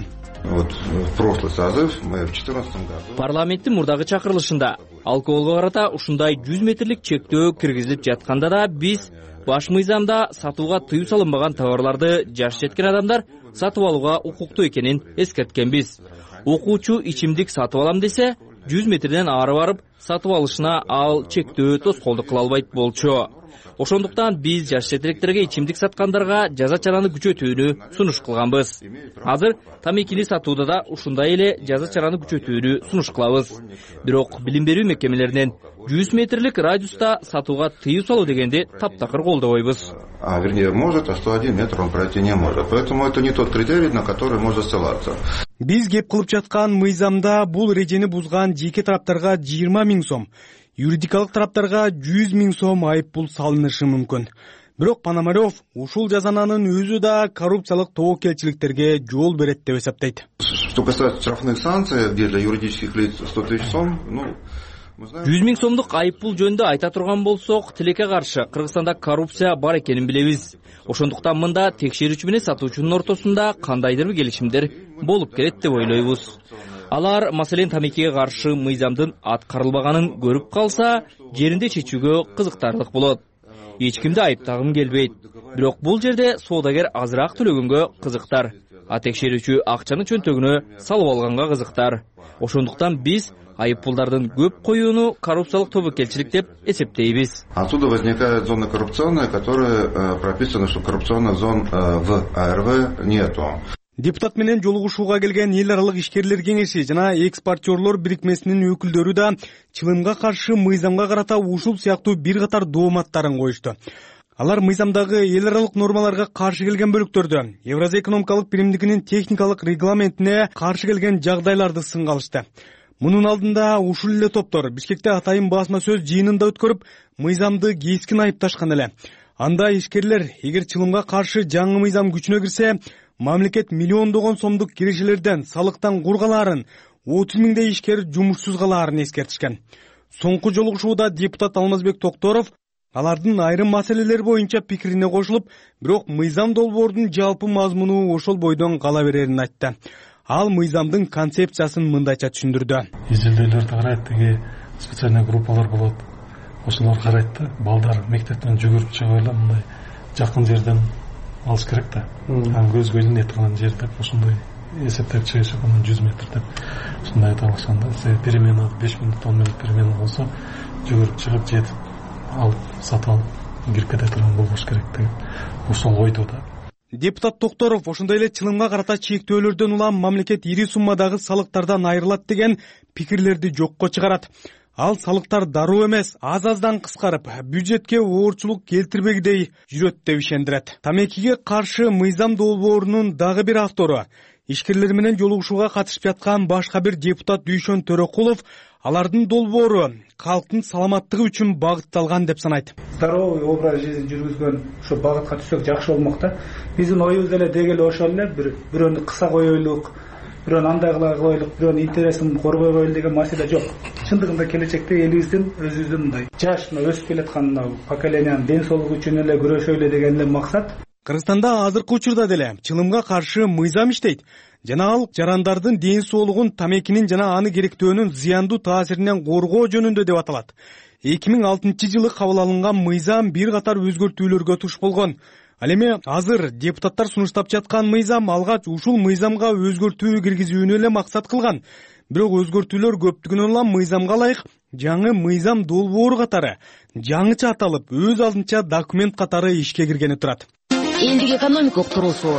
Парламенттин мурдагы чакырылышында алкоголго карата ушундай 100 метрлик чектөө киргизилип жатканда да биз баш мыйзамда сатууга тыюу салынбаган товарларды жаш жеткен адамдар сатып алууга укуктуу экенин эскерткенбиз. Окуучу ичимдик сатып алам десе 100 метрден ары барып сатып алышына ал чектөө тоскоолдук кыла албайт болчу. Ошондуктан биз жаш четелектерге ичимдик саткандарга жаза чараны күчөтүүнү сунуш кылганбыз. Азыр тамекини сатууда да ушундай эле жаза чараны күчөтүүнү сунуш кылабыз. Бирок билим берүү мекемелеринен 100 метрлик радиуста сатууга тыюу салуу дегенди таптакыр колдобойбуз. Вернее, может, а 101 метр он пройти не может. Поэтому это не тот критерий, на который можно ссылаться. Биз кеп кылып жаткан мыйзамда бул эрежени бузган жеке тараптарга 20 000 сом, юридикалык тараптарга 100 000 сом айыппул салынышы мүмкүн. Бирок Пономарев ушул жазананын өзү да коррупциялык тобокелчиликтерге жол берет деп эсептейт. Что касается штрафных санкций, где для юридических лиц 100 000 сом, 100 000 сомдук айыппул жөнүндө айта турган болсок, тилекке каршы Кыргызстанда коррупция бар экенин билебиз. Ошондуктан мында текшерүүчү менен сатуучунун ортосунда кандайдыр бир келишимдер болуп келет деп ойлойбуз. Алар маселен тамекиге каршы мыйзамдын аткарылбаганын көрүп калса, жеринде чечүүгө кызыктарлык болот. Эч кимди айыптагым келбейт. Бирок бул жерде соодагер азыраак төлөгөнгө кызыктар, а текшерүүчү акчаны чөнтөгүнө салып алганга кызыктар. Ошондуктан биз айыппулдардын көп коюуну коррупциялык тобокелчилик деп эсептейбиз. Отсюда возникает зона коррупционная, которая прописана, что коррупционных зон в АРВ нету. Депутат менен жолугушууга келген эл аралык ишкерлер кеңеши жана экспортерлор бирикмесинин өкүлдөрү да чылымга каршы мыйзамга карата ушул сыяктуу бир катар дооматтарын коюшту. Алар мыйзамдагы эл аралык нормаларга каршы келген бөлүктөрдө Евразия экономикалык биримдигинин техникалык регламентине каршы келген жагдайларды сынга алышты. Мунун алдында ушул эле топтор Бишкекте атайын басма сөз жыйынында өткөрүп, мыйзамды кескин айыпташкан эле. Анда ишкерлер, эгер чылымга каршы жаңы мыйзам күчүнө кирсе, мамлекет миллиондогон сомдук кирешелерден, салыктан кургалаарын, 30 000 ишкер жумушсуз калаарын эскертишкен. Соңку жолугушууда депутат Алмазбек Токторов алардын айрым маселелер боюнча пикирине кошулуп, бирок мыйзам долбоорунун жалпы мазмуну ошол бойдон кала берерин айтты. Ал мыйзамдын концепциясын мындайча түшүндүрдү. Изилдөөлөрдү карайт, деги специальный группалар болот. Ошолор карайт да, балдар мектептен жүгүрүп чыгып эле мындай жакын жерден алыш керек да. Көзгө илине турган жер деп ошондой эсептеп чыгышып, 100 метр деп ушундай айта алышканда, перемена 5 минут 10 минут перемена болсо, жүгүрүп чыгып жетип алып сатып алып кирип кете турган болбош керек деп ошол ойдо да. Депутат Токторов ошондой эле чылымга карата чектөөлөрдөн улам мамлекет ири суммадагы салыктардан айрылат деген пикирлерди жокко чыгарат. Ал салыктар дароо эмес, аз-аздан кыскарып, бюджетке оорчулук келтирбегидей жүрөт деп ишендирет. Тамекиге каршы мыйзам долбоорунун дагы бир автору, ишкерлер менен жолугушууга катышып жаткан башка бир депутат Дүйшөн Төрөкулов алардын долбоору калктын саламаттыгы үчүн багытталган деп санайт. Здоровый образ жизни жүргүзгөн ушу багытка түшсөк жакшы болмок да. Биздин оюбуз деле деги эле ошол эле, бирөөнү кыса коелук, бирөөнү андай кыла коелук, бирөөнүн интересин коргой коелук деген маселе жок. Чындыгында келечекте элибиздин өзүбүздүн мындай жаш өсүп келаткан поколенияның ден соолугу үчүн эле күрөшөлү деген эле максат. Кыргызстанда азыркы учурда деле чылымга каршы мыйзам иштейт. Жана ал жарандардын ден соолугун тамекинин жана аны керектөөнүн зыяндуу таасиринен коргоо жөнүндө деп аталат. 2006 жылы кабыл алынган мыйзам бир катар өзгөртүүлөргө туш болгон. Ал эми азыр депутаттар сунуштап жаткан мыйзам алгач ушул мыйзамга өзгөртүү киргизүүнү эле максат кылган. Бирок өзгөртүүлөр көптүгүнөн улам мыйзамга ылайык жаңы мыйзам долбоору катары жаңыча аталып, өз алдынча документ катары ишке киргени турат. Элдик экономика уктуруусу.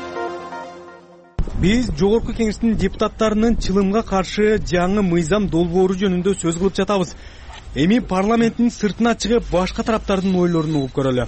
Биз жогорку кеңештин депутаттарынын чылымга каршы жаңы мыйзам долбоору жөнүндө сөз кылып жатабыз. Эми парламенттин сыртына чыгып, башка тараптардын ойлорун угуп көрөлү.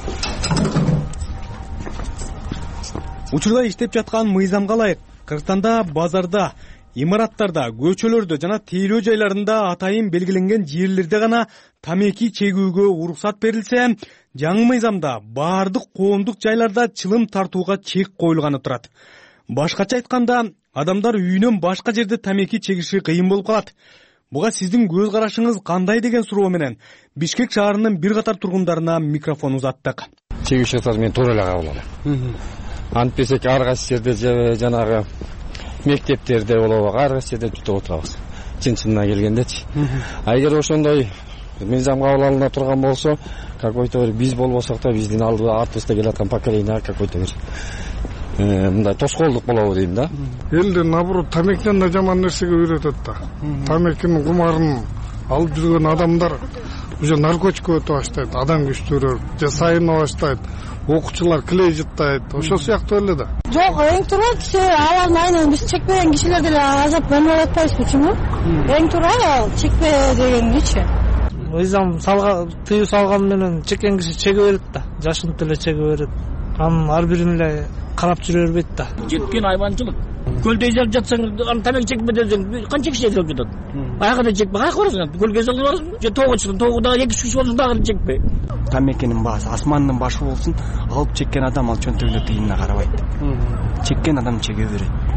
Учурда иштеп жаткан мыйзамга ылайык Кыргызстанда базарда, имараттарда, көчөлөрдө жана тейлөө жайларында атайын белгиленген жерлерде гана тамеки чегүүгө уруксат берилсе, жаңы мыйзамда баардык коомдук жайларда чылым тартууга чек коюлганы турат. Башкача айтканда, адамдар үйүнөн башка жерде тамеки чегиши кыйын болуп калат. Буга сиздин көз карашыңыз кандай деген суроо менен Бишкек шаарынын бир катар тургундарына микрофон узаттык. Чегүүчү атасы мен туура эле кабыл алам. Антпесек ар кайсы жерде жанагы мектептерде болобу, ар кайсы жерде бүтүп отурабыз. Чын-чынына келгендечи. Эгер ошондой мыйзам кабыл алына турган болсо, какой-то бир биз болбосок да биздин артыбызда келаткан поколение какой-то бир мындай тоскоолдук болобу дейм да. Элди наоборот тамекиден да жаман нерсеге үйрөтөт да. Тамекинин кумарын алып жүргөн адамдар уже наркотикке өтө баштайт, адам күчтүүрөп, же сайына баштайт, окуучулар клей жыттайт, ошол сыяктуу эле да. Жок, эң туура киши алардын айынан биз чекпеген кишилер деле азаптанып атпайбызбы, почему? Эң туура чекпе дегеничи. Мыйзам тыюу салган менен чеккен киши чеге берет да, жашынып деле чеге берет. Анын ар бирин эле карап жүрө бербейт да. Жеткен айбанчылык. Көлдө эзелип жатсаң, аны тамек чекпе десең, канча киши эзелип жатат? Аягында чекпе, каяка барасың? Көлгө эзелип барасың? Же тоого чыксаң, тоогуда 2-3 киши болсун дагы чекпе. Тамекинин баасы асмандын башы болсун, алып чеккен адам ал чөнтөгүнө тыйынына карабайт. Чеккен адам чеге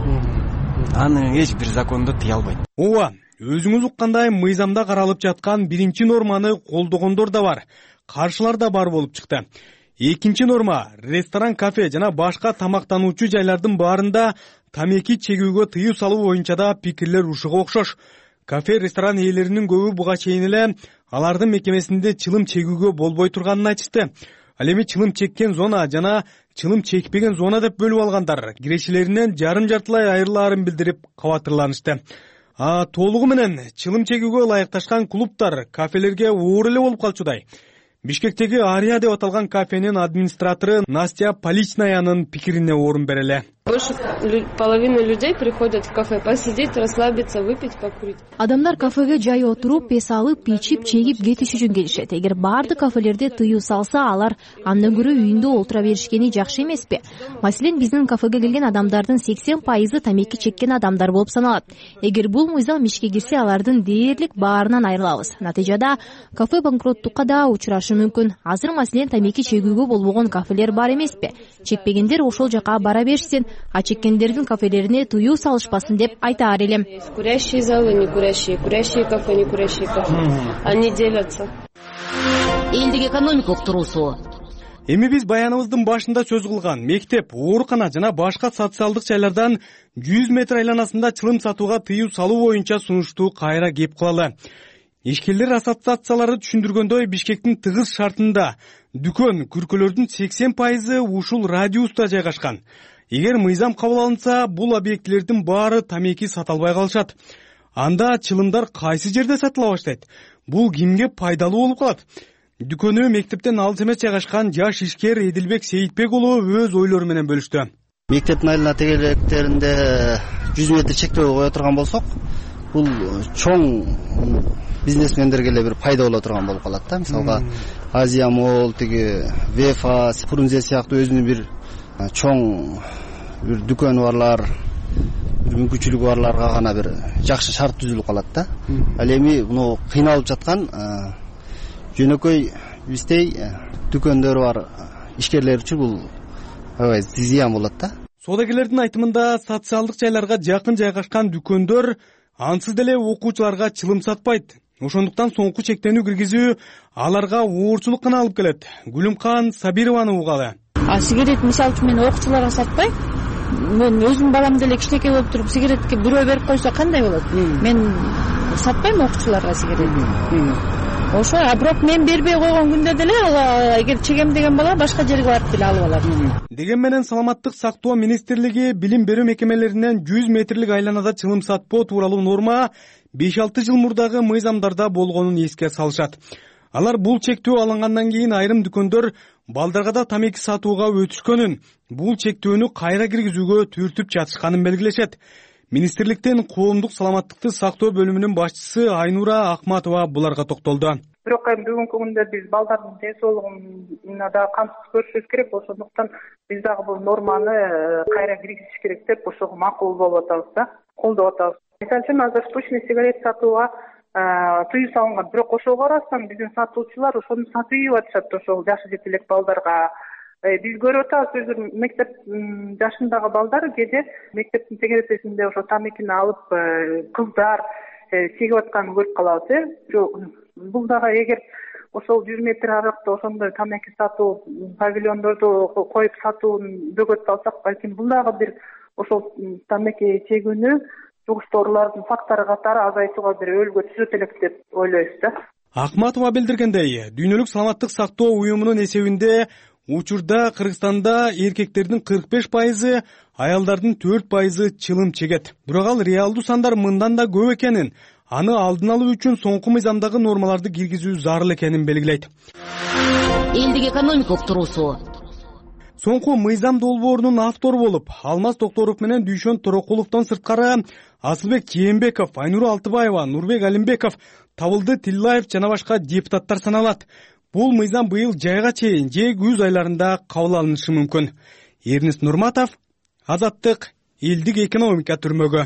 берет. Аны эч бир закондо тыя албайт. Ооба, өзүңүз уккандай мыйзамда каралып жаткан биринчи норманы колдогондор да бар, каршылар да бар болуп чыкты. Экинчи норма ресторан, кафе жана башка тамактануучу жайлардын баарында тамеки чегүүгө тыюу салуу боюнча да пикирлер ушуга окшош. Кафе, ресторан ээлеринин көбү буга чейин эле алардын мекемесинде чылым чегүүгө болбой турганын айтышты. Ал эми чылым чеккен зона жана чылым чекпеген зона деп бөлүп алгандар кирешилеринен жарым-жартылай айрылаарын билдирип кабатырланышты. Толугу менен чылым чегүүгө ылайыкташкан клубтар, кафелерге оор эле болуп калчудай. Бишкектеги Ария деп аталган кафенин администратору Настя Поличнаянын пикирине орун береле. Больше половины людей приходят в кафе посидеть, расслабиться, выпить, покурить. Адамдар кафеге жай отуруп, пес алып, ичип, чегип кетиш үчүн келишет. Эгер баардык кафелерде тыюу салса, алар андан көрө үйүндө олтура беришкени жакшы эмеспи? Маселен, биздин кафеге келген адамдардын 80% тамеки чеккен адамдар болуп саналат. Эгер бул мыйзам ишке кирсе, алардын дээрлик баарынан айрылабыз. Натыйжада кафе банкроттукка да учурашы мүмкүн. Азыр маселен тамеки чегүүгө болбогон кафелер бар эмеспи? Чекпегендер ошол жака бара беришсин. А чеккендердин кафелерине тыюу салышпасын деп айтаар элем. Курящие залы, не курящие, курящие кафе, не курящие кафе. Они делятся. Элдик экономика уктуруусу. Эми биз баяныбыздын башында сөз кылган мектеп, оорукана жана башка социалдык жайлардан 100 метр айланасында чылым сатууга тыюу салуу боюнча сунушту кайра кеп кылалы. Ишкерлер ассоциациялары түшүндүргөндөй, Бишкектин тыгыз шартында дүкөн, күркөлөрдүн 80% ушул радиуста жайгашкан. Эгер мыйзам кабыл алынса, бул объектилердин баары тамеки сата албай калышат. Анда чылымдар кайсы жерде сатыла баштайт? Бул кимге пайдалуу болуп калат? Дүкөнү мектептен алыс эмес жайгашкан жаш ишкер Эдилбек Сейитбек уулу өз ойлору менен бөлүштү. Мектептин айлана тегеректеринде 100 метр чектөө кое турган болсок, бул чоң бизнесмендерге эле бир пайда боло турган болуп калат да. Мисалга Азия Мол, тиги Вефа, Фрунзе сыяктуу өзүнүн бир чоң бир дүкөнү барлар, бир мүмкүнчүлүгү барларга гана бир жакшы шарт түзүлүп калат да. Ал эми муну кыйналып жаткан жөнөкөй биздей дүкөндөр бар ишкерлер үчүн бул аябай зыян болот да. Соодагерлердин айтымында социалдык жайларга жакын жайгашкан дүкөндөр ансыз деле окуучуларга чылым сатпайт. Ошондуктан соңку чектенүү киргизүү аларга оорчулук гана алып келет. Гүлүмкан Сабированы угалы. Сигарет мисалы үчүн мен окуучуларга сатпайм. Мен өзүм балам деле кичинекей болуп туруп сигаретке бирөө берип койсо кандай болот? Мен сатпайм окуучуларга сигарет. ошо. А бирок мен бербей койгон күндө деле ал эгер чегем деген бала башка жерге барып деле алып алат. Деген менен саламаттык сактоо министрлиги билим берүү мекемелеринен 100 метрлик айланада чылым сатпоо тууралуу норма 5-6 жыл мурдагы мыйзамдарда болгонун эске салышат. Алар бул чектөө алынгандан кийин айрым дүкөндөр балдарга да тамеки сатууга өтүшкөнүн, бул чектөөнү кайра киргизүүгө түртүп жатышканын белгилешет. Министрликтен коомдук саламаттыкты сактоо бөлүмүнүн башчысы Айнура Акматова буларга токтолду. Бирок бүгүнкү күндө биз балдардын ден соолугуна да камсыз көрүшүбүз керек, ошондуктан биз дагы бул норманы кайра киргизиш керек деп ошого макул болуп атабыз да, колдоп атабыз. Мисалы үчүн азыр тучный сигарет сатууга тыюу салынган, бирок ошого карасаң биздин сатуучулар ошону сатып ийип атышат ошол жашы жетелек балдарга. Биз көрүп атабыз, өзү мектеп жашындагы балдар кээде мектептин тегересинде ошо тамекини алып кыздар чегип атканын көрүп калабыз. Бул дагы эгер ошол 100 метр аракта ошондой тамеки сатуу павильондорду коюп сатууну бөгөтүп алсак, балким бул дагы бир ошол тамеки чегүүнү жугуштуу оорулардын фактору катары азайтууга бир өөлгө түзөт элек деп ойлойбуз да. Акматова билдиргендей, дүйнөлүк саламаттык сактоо уюмунун эсебинде учурда Кыргызстанда эркектердин 45%, аялдардын 4% чылым чегет. Бирок ал реалдуу сандар мындан да көп экенин, аны алдын алуу үчүн соңку мыйзамдагы нормаларды киргизүү зарыл экенин белгилейт. Элдик экономика уктуруусу. Соңку мыйзам долбоорунун автору болуп, Алмаз Токторов менен Дүйшөн Торокуловдон сырткары Асылбек Жээнбеков, Айнура Алтыбаева, Нурбек Алимбеков, Табылды Тиллаев жана башка депутаттар саналат. Бул мыйзам быйыл жайга чейин же күз айларында кабыл алынышы мүмкүн. Эрнест Нурматов, Азаттык, элдик экономика түрмөгү.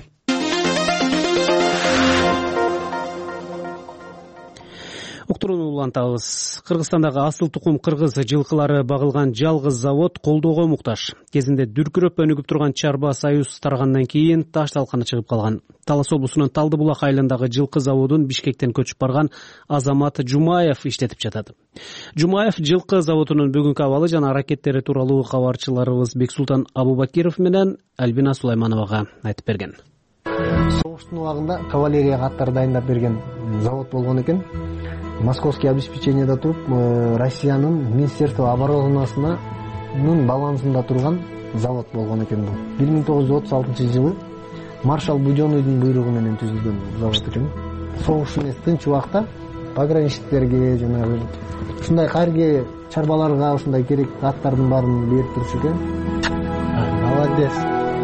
Уктурууну улантабыз. Кыргызстандагы асыл тукум кыргыз жылкылары багылган жалгыз завод колдоого муктаж. Кезинде дүркүрөп өнүгүп турган Чарба Союз таргандан кийин таш талканы чыгып калган. Талас облусунун Талдыбулак айылындагы жылкы заводун Бишкектен көчүп барган Азамат Жумаев иштетип жатат. Жумаев жылкы заводунун бүгүнкү абалы жана аракеттери тууралуу кабарчыларыбыз Бексултан Абубакиров менен Альбина Сулаймановага айтып берген. Согуштун убагында кавалерия каттары дайындап берген завод болгон экен. Московский обеспечениеда туруп, Россиянын Министерство оборонасынын балансында турган завод болгон экен бул. 1936 маршал Будённыйдын буйругу менен түзүлгөн завод экен. Согуш эмес, тынч убакта пограничниктерге жанагы ушундай карги чарбаларга ушундай керек аттардын баарын берип турчу экен. Молодец.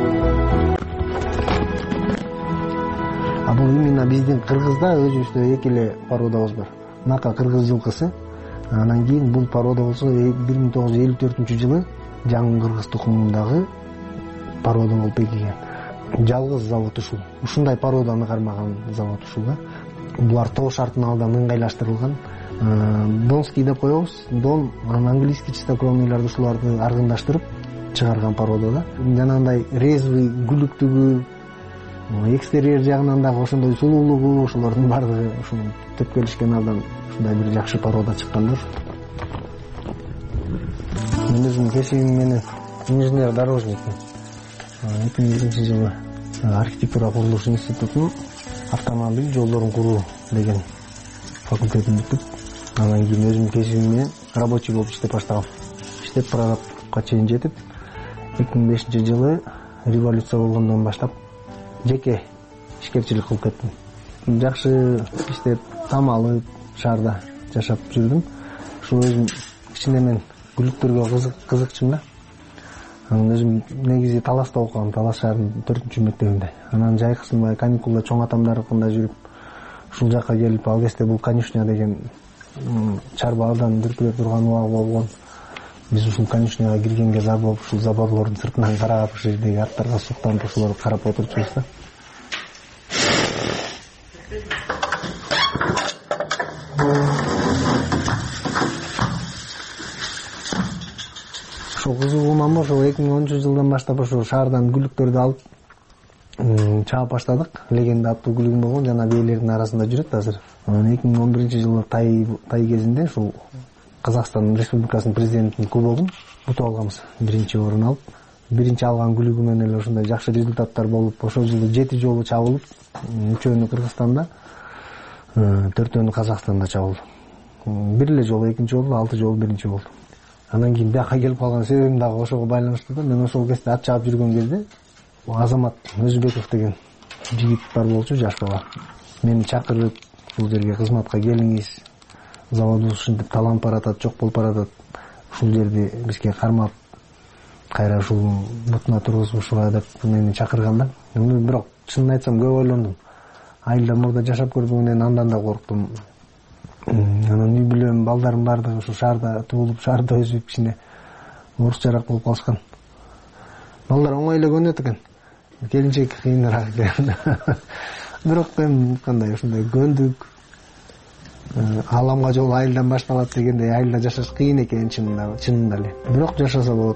А бул именно биздин Кыргызда өзүбүздө эки эле породабыз бар. Нака кыргыз жылкысы. Анан кийин бул порода болсо 1954-жылы жаңы кыргыз тукумундагы порода болуп бекиген. Жалгыз завод ушул. Ушундай породаны кармаган завод ушул да. Булар тоо шартын алдан ыңгайлаштырылган. Донский деп коебуз. Дон английский чистокровныйларды ушуларды аргындаштырып чыгарган порода да. Жанагындай резвый, күлүктүгү, экстерьер жагынан дагы ошондой сулуулугу, ошолордун баардыгы ушул төпкөлүшкен алдан ушундай бир жакшы порода чыккандар. Мен өзүм кесибим менен инженер-дорожникмин. 2001-жылы архитектура курулуш институтунун автомобиль жолдорун куруу деген факультетин бүтүп, анан кийин өзүм кесибим менен рабочий болуп иштеп баштагам. Иштеп прорабка чейин жетип, 2005-жылы революция болгондон баштап жеке ишкерчилик кылып кеттим. Жакшы иштеп, тамалып, шаарда жашап жүрдүм. Ушул өзүм кичине мен күлүктөргө кызыкчумун да. Анан өзүм негизи Таласта окугам, Талас шаарынын 4-мектебинде. Анан жайкысынбай каникулда чоң атамдарыкында жүрүп, ушул жакка келип, ал кезде бул конюшня деген чарба абдан дүркүрөп турган убак болгон. Биз ушул конюшняга киргенге зар болуп, ушул заборлордун сыртынан карап, ушул жердеги аттарга суктанып, ошолорду карап отурчубуз да. Ошол кызыгууман ошол 2010-жылдан баштап ошол шаардан күлүктөрдү алып чаап баштадык. Легенда аттуу күлүгүм болгон, жана бээлердин арасында жүрөт азыр. 2011-жылы тай кезинде ушул Казакстан Республикасынын президентинин кубогун утуп алганбыз. Биринчи орун алып, биринчи алган күлүгүмөн эле ушундай жакшы результаттар болуп, ошол жылы 7 жолу чабылып, 3-өөнү Кыргызстанда, 4-өөнү Казакстанда чабылды. бир эле жолу экинчи болду, 6 жолу биринчи болдум. Анан кийин бияка келип калган себебим дагы ошого байланыштуу да. Мен ошол кезде ат чаап жүргөн кезде Азамат Өзбеков деген жигит бар болчу, жаш бала. Мени чакырып бул жерге кызматка келиңиз. Заводубуз ушинтип таланып баратат, жок болуп баратат. Ушул жерди бизге кармап, кайра ушул бутуна тургузушуга деп мени чакырган да. Бирок чынын айтсам көп ойлондум. Айылда мурда жашап көргөндөн андан да корктум. Анан үй бүлөм, балдарым бардыгы ушу шаарда туулуп, шаарда өсүп кичине орусчараак болуп калышкан. Балдар оңой эле көнөт экен. Келинчек кыйыныраак экен. Бирок эми кандай ушундай көндүк. Аламга жол айылдан башталат дегендей, айылда жашаш кыйын экен чынында эле. Бирок жашаса болот.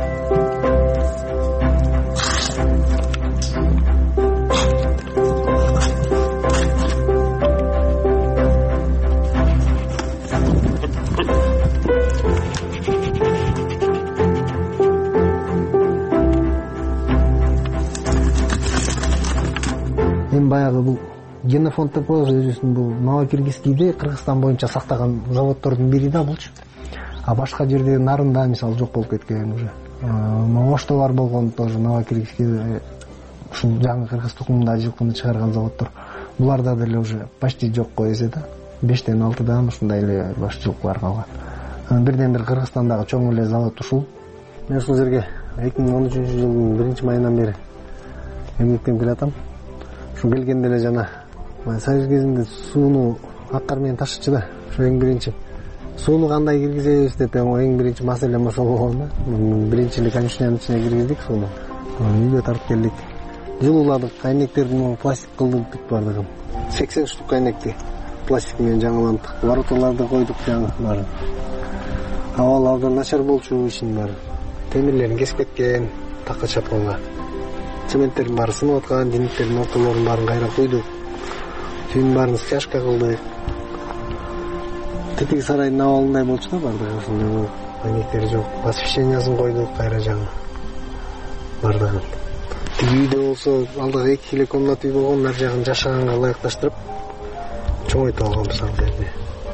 Баягы бул генофонд деп коебуз өзүбүздүн бул Новокиргизскийде Кыргызстан боюнча сактаган заводдордун бири да булчу. А башка жерде нарында мисалы жок болуп кеткен уже. Оштолар болгон тоже Новокиргизскийде ушул жаңы кыргыз тукумунда жылкыны чыгарган заводдор. Буларда деле уже почти жок коесе да. 5тен 6дан ушундай эле баш жылкылар калган. Бирден бир Кыргызстандагы чоң эле завод ушул. Мен ушул жерге 2013-жылдын 1-майынан бери эмгектенип келатам. Келгенде эле жана Союз кезинде сууну аккар менен ташычы да. Ошо эң биринчи сууну кандай киргизебиз деп эң биринчи маселем ошол болгон да. Биринчи эле конюшнянын ичине киргиздик сууну. Үйгө тартып келдик. Жылууладык, айнектерди пластик кылдык бүт бардыгын. 80 штук айнекти пластик менен жаңыландык. Вороталарды койдук жаңы баары. Абал абдан начар болчу ишин баары. Темирлерин кесип кеткен, такка чапканга. Цементтердин баары сынып аткан, диниктердин ортолорун баарын кайра куйдук. Түйүнүн баарын стяжка кылдык. Тетиги сарайдын абалындай болчу да бардыгы. Ошондой айнектери жок. Освещениясын койдук кайра жаңы бардыгы. Тиги үйдө болсо алдыга 2 эле комната үй болгон, ар жагын жашаганга ылайыкташтырып чоңойтуп алганбыз ал жерде.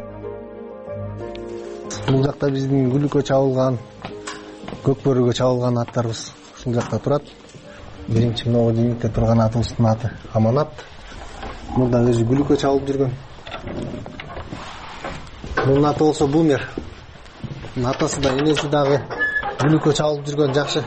Бул жакта биздин гүлүккө чабылган, көкбөрүгө чабылган аттарыбыз ушул жакта турат. Биринчи могу диникте турган атыбыздын аты Аманат. Мурда өзү гүлүккө чабылып жүргөн. Мунун аты болсо Бумер. Атасы да энеси дагы гүлүккө чабылып жүргөн жакшы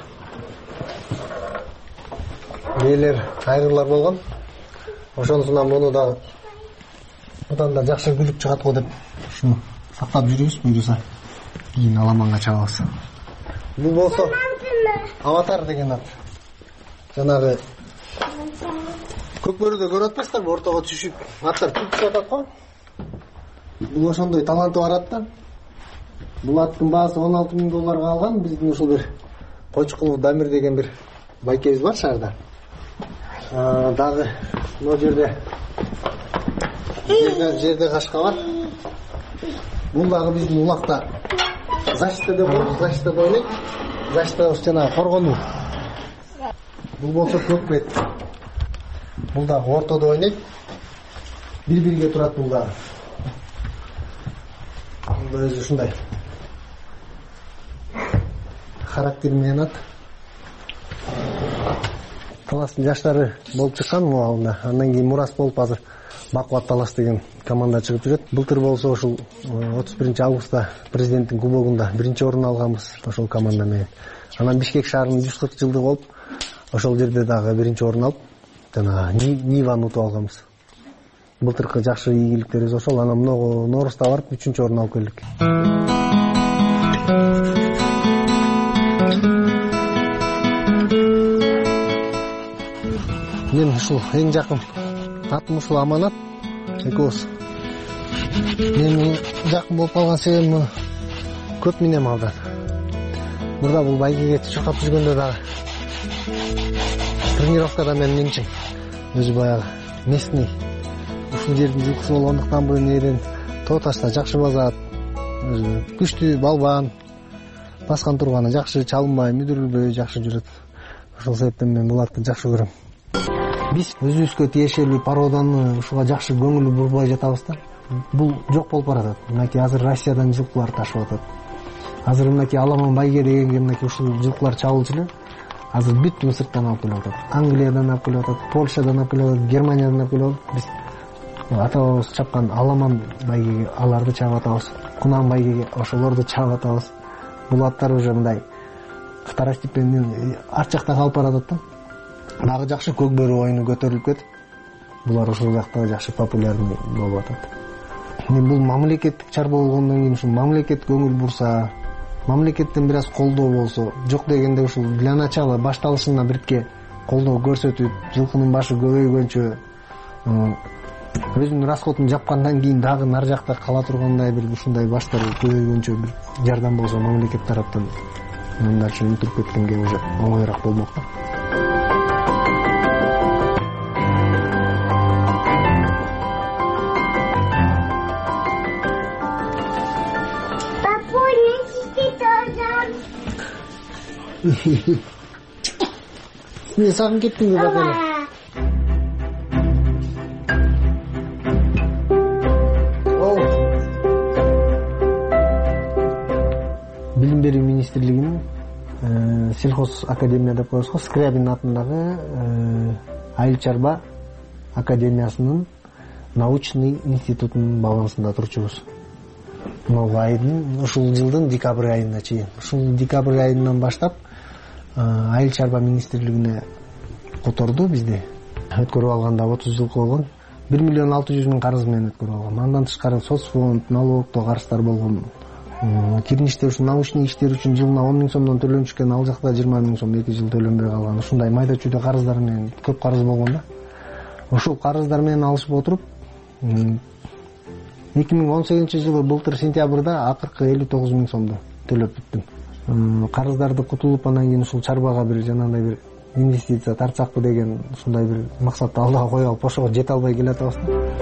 ээлер, айрылар болгон. Ошонусунан муну дагы одан да жакшы гүлүк чыгат го деп ушуну сактап жүрүбүз, буюрса кийин аламанга чабабыз. Бул болсо Аватар деген ат. Жанагы көкбөрүдө көрүп атпайсыздарбы, ортого түшүп аттар түшүп атат го. Бул ошондой таланты бар ат да. Бул аттын баасы $16,000 алган. Биздин ушул бир Койчукулов Дамир деген бир байкебиз бар шаарда. Дагы могу жерде кашка бар. Бул дагы биздин улакта защита деп коебуз, защитада ойнойт. Защита жанагы коргонуу. Бул болсо көк бет. Бул дагы ортодо ойнойт. Бир-бирге турат бул дагы. Бул өзү ушундай характер менен ат. Таластын жаштары болуп чыккан муалында. Андан кийин Мурас болуп азыр Бакубат Талас деген команда чыгып жүрөт. Былтыр болсо ушул 31-августта президенттин кубогунда 1-орун алганбыз ошол команда менен. Анан Бишкек шаарынын 140 жылдыгы болуп, ошол жерде дагы 1-орун алып, жана Ниваны утуп алганбыз. Былтыркы жакшы ийгиликтерибиз ошол. Анан многу Норуста барып 3-орун алып келдик. Мен ушул эң жакын атым ушул Аманат. Экөөбүз. Мен жакын болуп калган себебим көп минем алдан. Мурда бул байгеге чуркап жүргөндө дагы тренировкада мен минчим. Өзү баягы местный. Ушул жердин жылкысы болгондуктан бул нерен тоо ташта жакшы базат. Өзү күчтүү балбан. Баскан турганы жакшы, чалынбай, мүдүрүлбөй жакшы жүрөт. Ошол себептен мен бул атты жакшы көрөм. Биз өзүбүзгө тиешелүү породаны ушуга жакшы көңүл бурбай жатабыз да. бул жок болуп баратат. Мынакей азыр Россиядан жылкылар ташып атат. Азыр мынакей Аламан байге дегенге мынакей ушул жылкылар чабылчу эле. Азыр бүт Мысырдан алып келип атат. Англиядан алып келип атат, Польшадан алып келип атат, Германиядан алып келип атат. Биз ата бабабыз чапкан Аламан байгеге аларды чабып атабыз. Кунан байгеге ошолорду чабып атабыз. Бул аттар уже мындай второстепенный арт жакта калып баратат да. Дагы жакшы көк бөрү оюну көтөрүлүп кетип, булар ушул жакта жакшы популярный болуп атат. Бул мамлекеттик чарба болгондон кийин ушул мамлекет көңүл бурса, мамлекеттен бир аз колдоо болсо, жок дегенде ушул для начала башталышында бирке колдоо көрсөтүп, жылкынын башы көбөйгөнчө өзүнүн расходун жапкандан кийин дагы нар жакта кала тургандай бир ушундай баштары көбөйгөнчө бир жардам болсо мамлекет тараптан мындан үчүн өтүрүп кеткенге уже оңоюраак болмок да. Не сагын кеттиңби баба? Билим берүү министрлигинин сельхоз академия деп коебуз го, Скрябин атындагы айыл чарба академиясынын научный институтунун балансында турчубуз. Могу айдын ушул жылдын декабрь айына чейин. Ушул декабрь айынан баштап айыл чарба министрлигине которду бизди. Өткөрүп алганда 30 жылкы болгон. 1 миллион 600 миң карыз менен өткөрүп алган. Андан тышкары соцфонд, налогдо карыздар болгон. Кирништер ушу научный иштер үчүн жылына 10 миң сомдон төлөнүп чыккан, ал жакта 20 миң сом 2 жыл төлөнбөй калган. Ушундай майда чүйдө карыздар менен көп карыз болгон да. Ошол карыздар менен алышып отуруп 2018-жылы былтыр сентябрда акыркы 59 миң сомду төлөп бүттүм. Карыздарды кутулуп андан кийин ушул чарбага бир жанагындай бир инвестиция тартсакпы деген ушундай бир максатты алдыга коюп алып ошого жете албай келатабыз.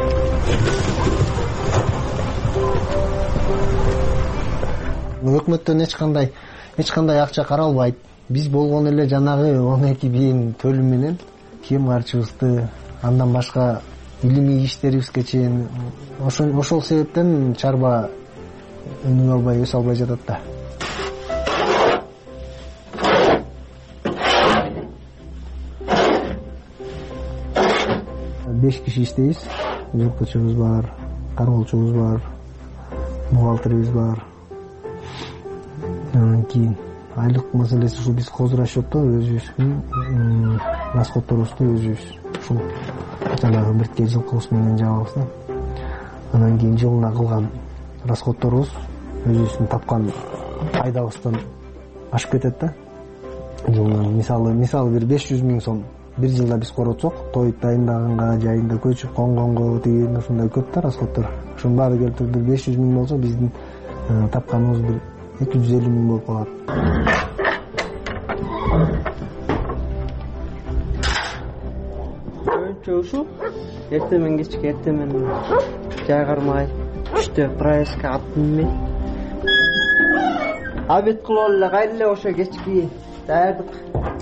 Өкмөттөн эч кандай акча каралбайт. Биз болгон эле жанагы 12 бийин төлүм менен кем карчыбызды, андан башка илимий иштерибизге чейин ошол себептен чарба өнүгө албай, өсө албай жатат да. Беш киши иштейбиз. Жылкычыбыз бар, кароолчубуз бар, бухгалтерибиз бар. Андан кийин айлык маселеси ушул биз хозрасчетто өзүбүздүн расходторубузду өзүбүз ушул жанагы бирке жылкыбыз менен жабабыз да. Андан кийин жылына кылган расходторубуз өзүбүздүн тапкан пайдабыздан ашып кетет да. Жылына мисалы бир 500 миң сом бир жылда биз коротсок, той дайындаганга, жайында көчүп конгонго деген ушундай көп да расходтор. Ошонун баары келтирип бир 500 миң болсо биздин тапканыбыз бир 250 миң болуп калат. Ушу эртең менен кечке, эртең менен жай кармай, түштө проездге ат минбей. Обед кылып эле кайра эле ошо кечки даярдык.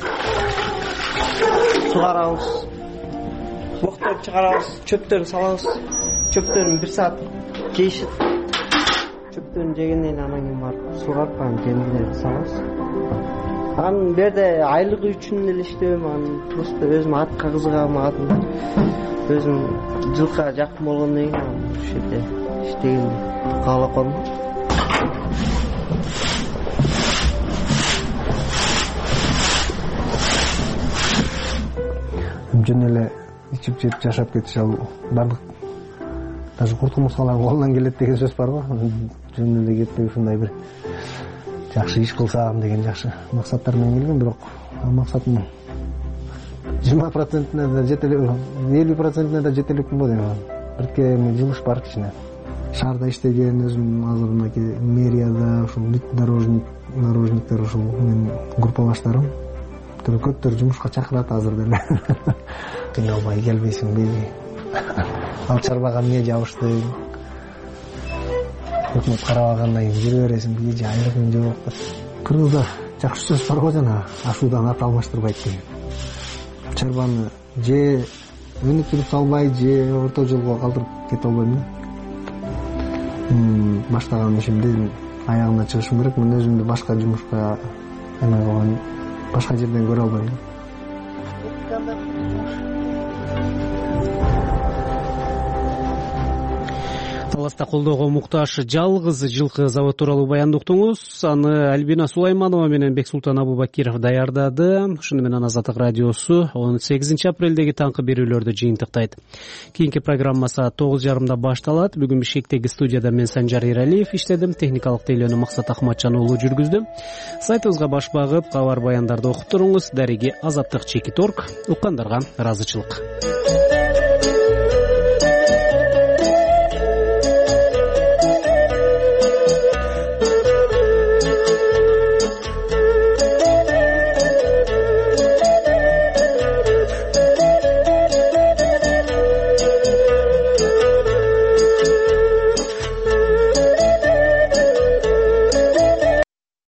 Сугарабыз, боктор чыгарабыз, чөптөрүн салабыз. Чөптөрүн 1 саат жейишет. Чөптөрүн жегенден кийин анан кийин барып сугарып, анан жемдерди салабыз. Анын берде айлыгы үчүн эле иштебейм, анан просто өзүм атка кызыгам, өзүм жылкыга жакын болгондон кийин ушул жерде иштегенди каалап калдым. Жөн эле ичип жеп жашап кетиш ал бардык даже куртумускалардын колунан келет деген сөз бар го. Жөн эле кетпей ушундай бир жакшы иш кылсам деген жакшы максаттар менен келген, бирок максатым 20%-не да жете элек, 50%-не да жете элекмин го дейм. Бирке жылыш бар кичине. Шаарда иштеген, өзүм азыр мынакей мэрияда ушул бүт дорожниктер ушул менин группалаштарым көптөр жумушка чакырат азыр деле. Кыйналбай келбейсиңби? Ал чарбага эмне жабыштың? Өкмөт карабагандан кийин жүрө бересиңби? Же айлыгың жок? Кыргызда жакшы сөз бар го жана ашуудан ат алмаштырбайт деген. Чарбаны же өнүктүрүп салбай, же орто жолго калтырып кете албайм. баштаган ишимди аягына чыгышым керек. Мен өзүмдү башка жумушка эме кылган, башка жерден көрө албайм. Таласта колдоого муктаж жалгыз жылкы завод тууралуу баянды уктуңуз. Аны Альбина Сулайманова менен Бексултан Абубакиров даярдады. Ушуну менен Азаттык радиосу 18 апрелдеги таңкы берүүлөрдү жыйынтыктайт. Кийинки программа саат 9:30 башталат. Бүгүн Бишкектеги студияда мен Санжар Эралиев иштедим. Техникалык тейлөөнү Максат Акматжан уулу жүргүздү. Сайтыбызга баш багып, кабар баяндарды окуп туруңуз. Дареги Азаттык Чекит.org. Уккандарга ыраазычылык.